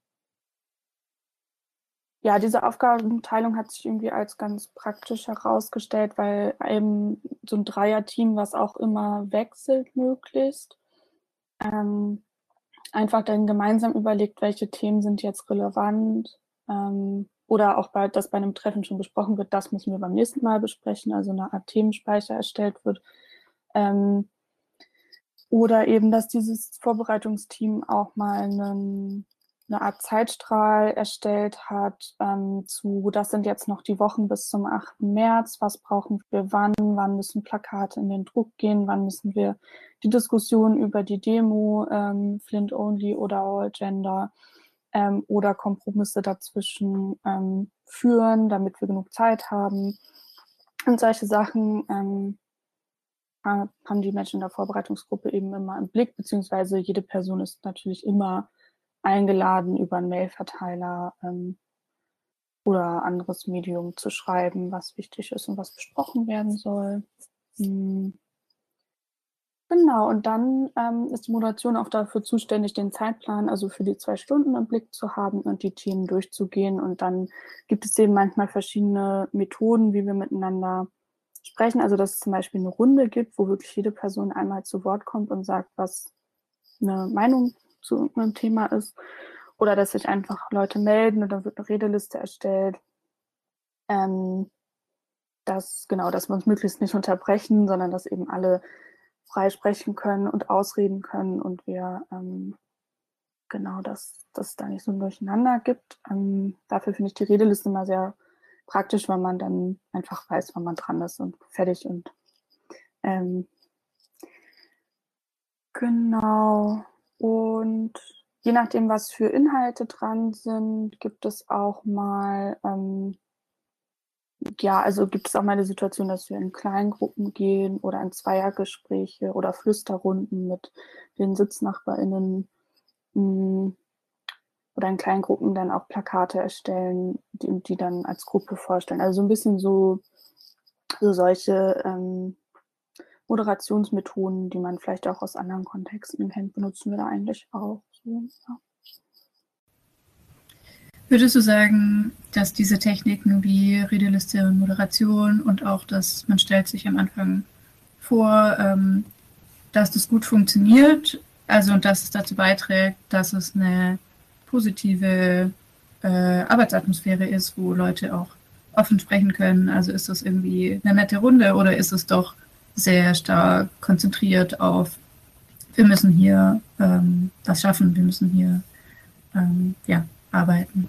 ja, diese Aufgabenteilung hat sich irgendwie als ganz praktisch herausgestellt, weil eben so ein Dreierteam, was auch immer wechselt möglichst, ähm, einfach dann gemeinsam überlegt, welche Themen sind jetzt relevant ähm, oder auch bei, dass bei einem Treffen schon besprochen wird, das müssen wir beim nächsten Mal besprechen, also eine Art Themenspeicher erstellt wird. Ähm, oder eben, dass dieses Vorbereitungsteam auch mal einen, eine Art Zeitstrahl erstellt hat ähm, zu, das sind jetzt noch die Wochen bis zum achten März, was brauchen wir wann, wann müssen Plakate in den Druck gehen, wann müssen wir die Diskussion über die Demo, ähm, Flint Only oder All Gender ähm, oder Kompromisse dazwischen ähm, führen, damit wir genug Zeit haben. Und solche Sachen ähm, haben die Menschen in der Vorbereitungsgruppe eben immer im Blick, beziehungsweise jede Person ist natürlich immer eingeladen, über einen Mailverteiler ähm, oder anderes Medium zu schreiben, was wichtig ist und was besprochen werden soll. Hm. Genau, und dann ähm, ist die Moderation auch dafür zuständig, den Zeitplan, also für die zwei Stunden im Blick zu haben und die Themen durchzugehen. Und dann gibt es eben manchmal verschiedene Methoden, wie wir miteinander sprechen. Also dass es zum Beispiel eine Runde gibt, wo wirklich jede Person einmal zu Wort kommt und sagt, was eine Meinung zu einem Thema ist. Oder dass sich einfach Leute melden und dann wird eine Redeliste erstellt. Ähm, dass, genau, dass wir uns möglichst nicht unterbrechen, sondern dass eben alle frei sprechen können und ausreden können und wir ähm, genau, dass dass es da nicht so ein Durcheinander gibt. Ähm, dafür finde ich die Redeliste immer sehr praktisch, weil man dann einfach weiß, wann man dran ist und fertig und ähm, genau. Und je nachdem, was für Inhalte dran sind, gibt es auch mal ähm, ja, also gibt es auch mal eine Situation, dass wir in Kleingruppen gehen oder in Zweiergespräche oder Flüsterrunden mit den SitznachbarInnen mh, oder in Kleingruppen dann auch Plakate erstellen, die, die dann als Gruppe vorstellen. Also so ein bisschen so, so solche ähm, Moderationsmethoden, die man vielleicht auch aus anderen Kontexten kennt, benutzen wir da eigentlich auch. So, ja. Würdest du sagen, dass diese Techniken wie Redeliste und Moderation und auch, dass man stellt sich am Anfang vor, ähm, dass das gut funktioniert, also und dass es dazu beiträgt, dass es eine positive äh, Arbeitsatmosphäre ist, wo Leute auch offen sprechen können? Also ist das irgendwie eine nette Runde oder ist es doch sehr stark konzentriert auf, wir müssen hier ähm, was schaffen, wir müssen hier ähm, ja, arbeiten?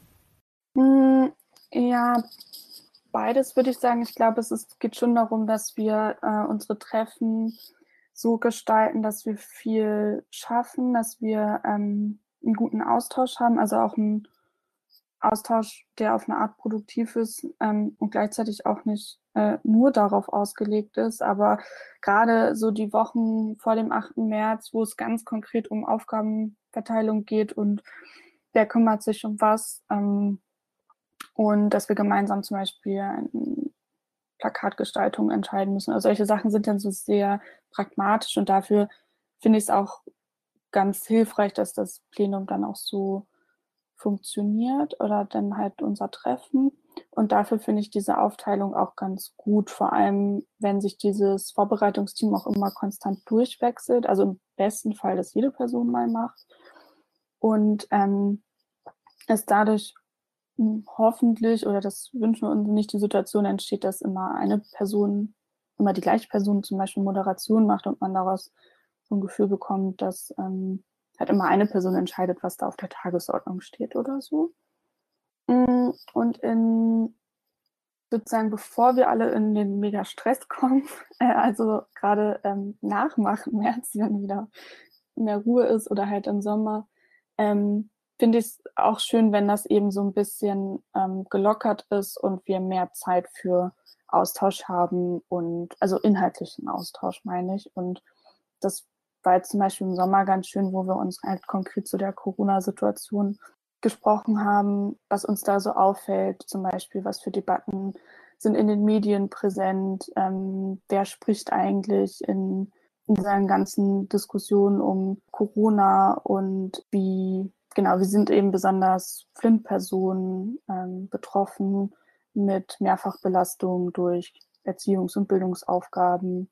Ja, beides würde ich sagen. Ich glaube, es ist, geht schon darum, dass wir äh, unsere Treffen so gestalten, dass wir viel schaffen, dass wir ähm, einen guten Austausch haben, also auch einen Austausch, der auf eine Art produktiv ist ähm, und gleichzeitig auch nicht äh, nur darauf ausgelegt ist. Aber gerade so die Wochen vor dem achten März, wo es ganz konkret um Aufgabenverteilung geht und wer kümmert sich um was, ähm, und dass wir gemeinsam zum Beispiel eine Plakatgestaltung entscheiden müssen. Also solche Sachen sind dann so sehr pragmatisch und dafür finde ich es auch ganz hilfreich, dass das Plenum dann auch so funktioniert oder dann halt unser Treffen. Und dafür finde ich diese Aufteilung auch ganz gut, vor allem wenn sich dieses Vorbereitungsteam auch immer konstant durchwechselt, also im besten Fall, dass jede Person mal macht und ähm, es dadurch hoffentlich, oder das wünschen wir uns nicht, die Situation entsteht, dass immer eine Person, immer die gleiche Person zum Beispiel Moderation macht und man daraus so ein Gefühl bekommt, dass ähm, halt immer eine Person entscheidet, was da auf der Tagesordnung steht oder so. Und in sozusagen, bevor wir alle in den mega Stress kommen, äh, also gerade ähm, nach März, wenn wieder mehr Ruhe ist oder halt im Sommer, ähm, finde ich es auch schön, wenn das eben so ein bisschen ähm, gelockert ist und wir mehr Zeit für Austausch haben und, also inhaltlichen Austausch meine ich. Und das war jetzt zum Beispiel im Sommer ganz schön, wo wir uns halt konkret zu der Corona-Situation gesprochen haben, was uns da so auffällt, zum Beispiel, was für Debatten sind in den Medien präsent, ähm, wer spricht eigentlich in, in seinen ganzen Diskussionen um Corona und wie, genau, wie sind eben besonders Flint-Personen ähm, betroffen mit Mehrfachbelastung durch Erziehungs- und Bildungsaufgaben,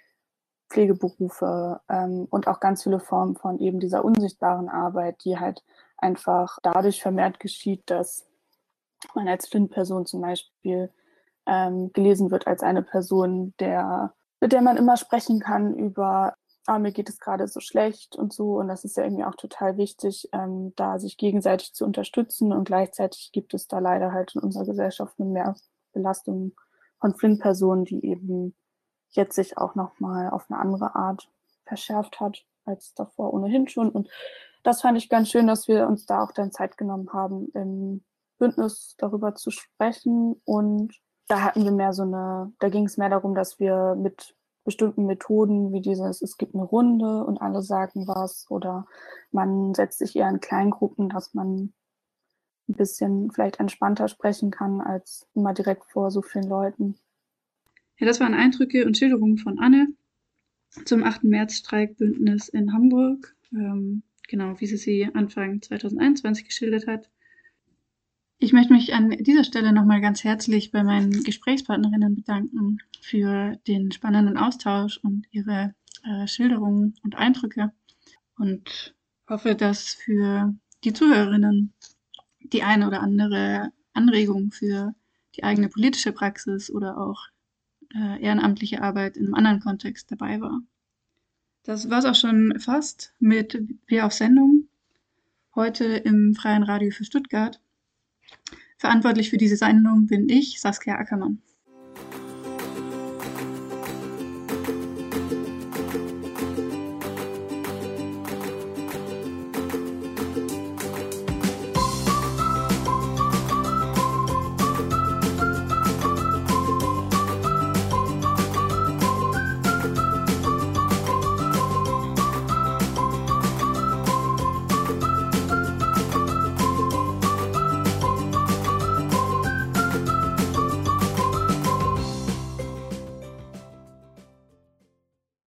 Pflegeberufe ähm, und auch ganz viele Formen von eben dieser unsichtbaren Arbeit, die halt einfach dadurch vermehrt geschieht, dass man als Flint-Person zum Beispiel ähm, gelesen wird als eine Person, der, mit der man immer sprechen kann über, ah, mir geht es gerade so schlecht und so. Und das ist ja irgendwie auch total wichtig, ähm, da sich gegenseitig zu unterstützen. Und gleichzeitig gibt es da leider halt in unserer Gesellschaft mehr Belastung von Flint-Personen, die eben jetzt sich auch nochmal auf eine andere Art verschärft hat als davor ohnehin schon. Und das fand ich ganz schön, dass wir uns da auch dann Zeit genommen haben, im Bündnis darüber zu sprechen. Und da hatten wir mehr so eine, da ging es mehr darum, dass wir mit bestimmten Methoden wie dieses, es gibt eine Runde und alle sagen was, oder man setzt sich eher in Kleingruppen, dass man ein bisschen vielleicht entspannter sprechen kann als immer direkt vor so vielen Leuten. Ja, das waren Eindrücke und Schilderungen von Anne zum achten März-Streikbündnis in Hamburg. Ähm, genau, wie sie sie Anfang zwanzig einundzwanzig geschildert hat. Ich möchte mich an dieser Stelle nochmal ganz herzlich bei meinen Gesprächspartnerinnen bedanken für den spannenden Austausch und ihre äh, Schilderungen und Eindrücke und hoffe, dass für die Zuhörerinnen die eine oder andere Anregung für die eigene politische Praxis oder auch äh, ehrenamtliche Arbeit in einem anderen Kontext dabei war. Das war es auch schon fast mit Wir auf Sendung, heute im Freien Radio für Stuttgart. Verantwortlich für diese Sendung bin ich, Saskia Ackermann.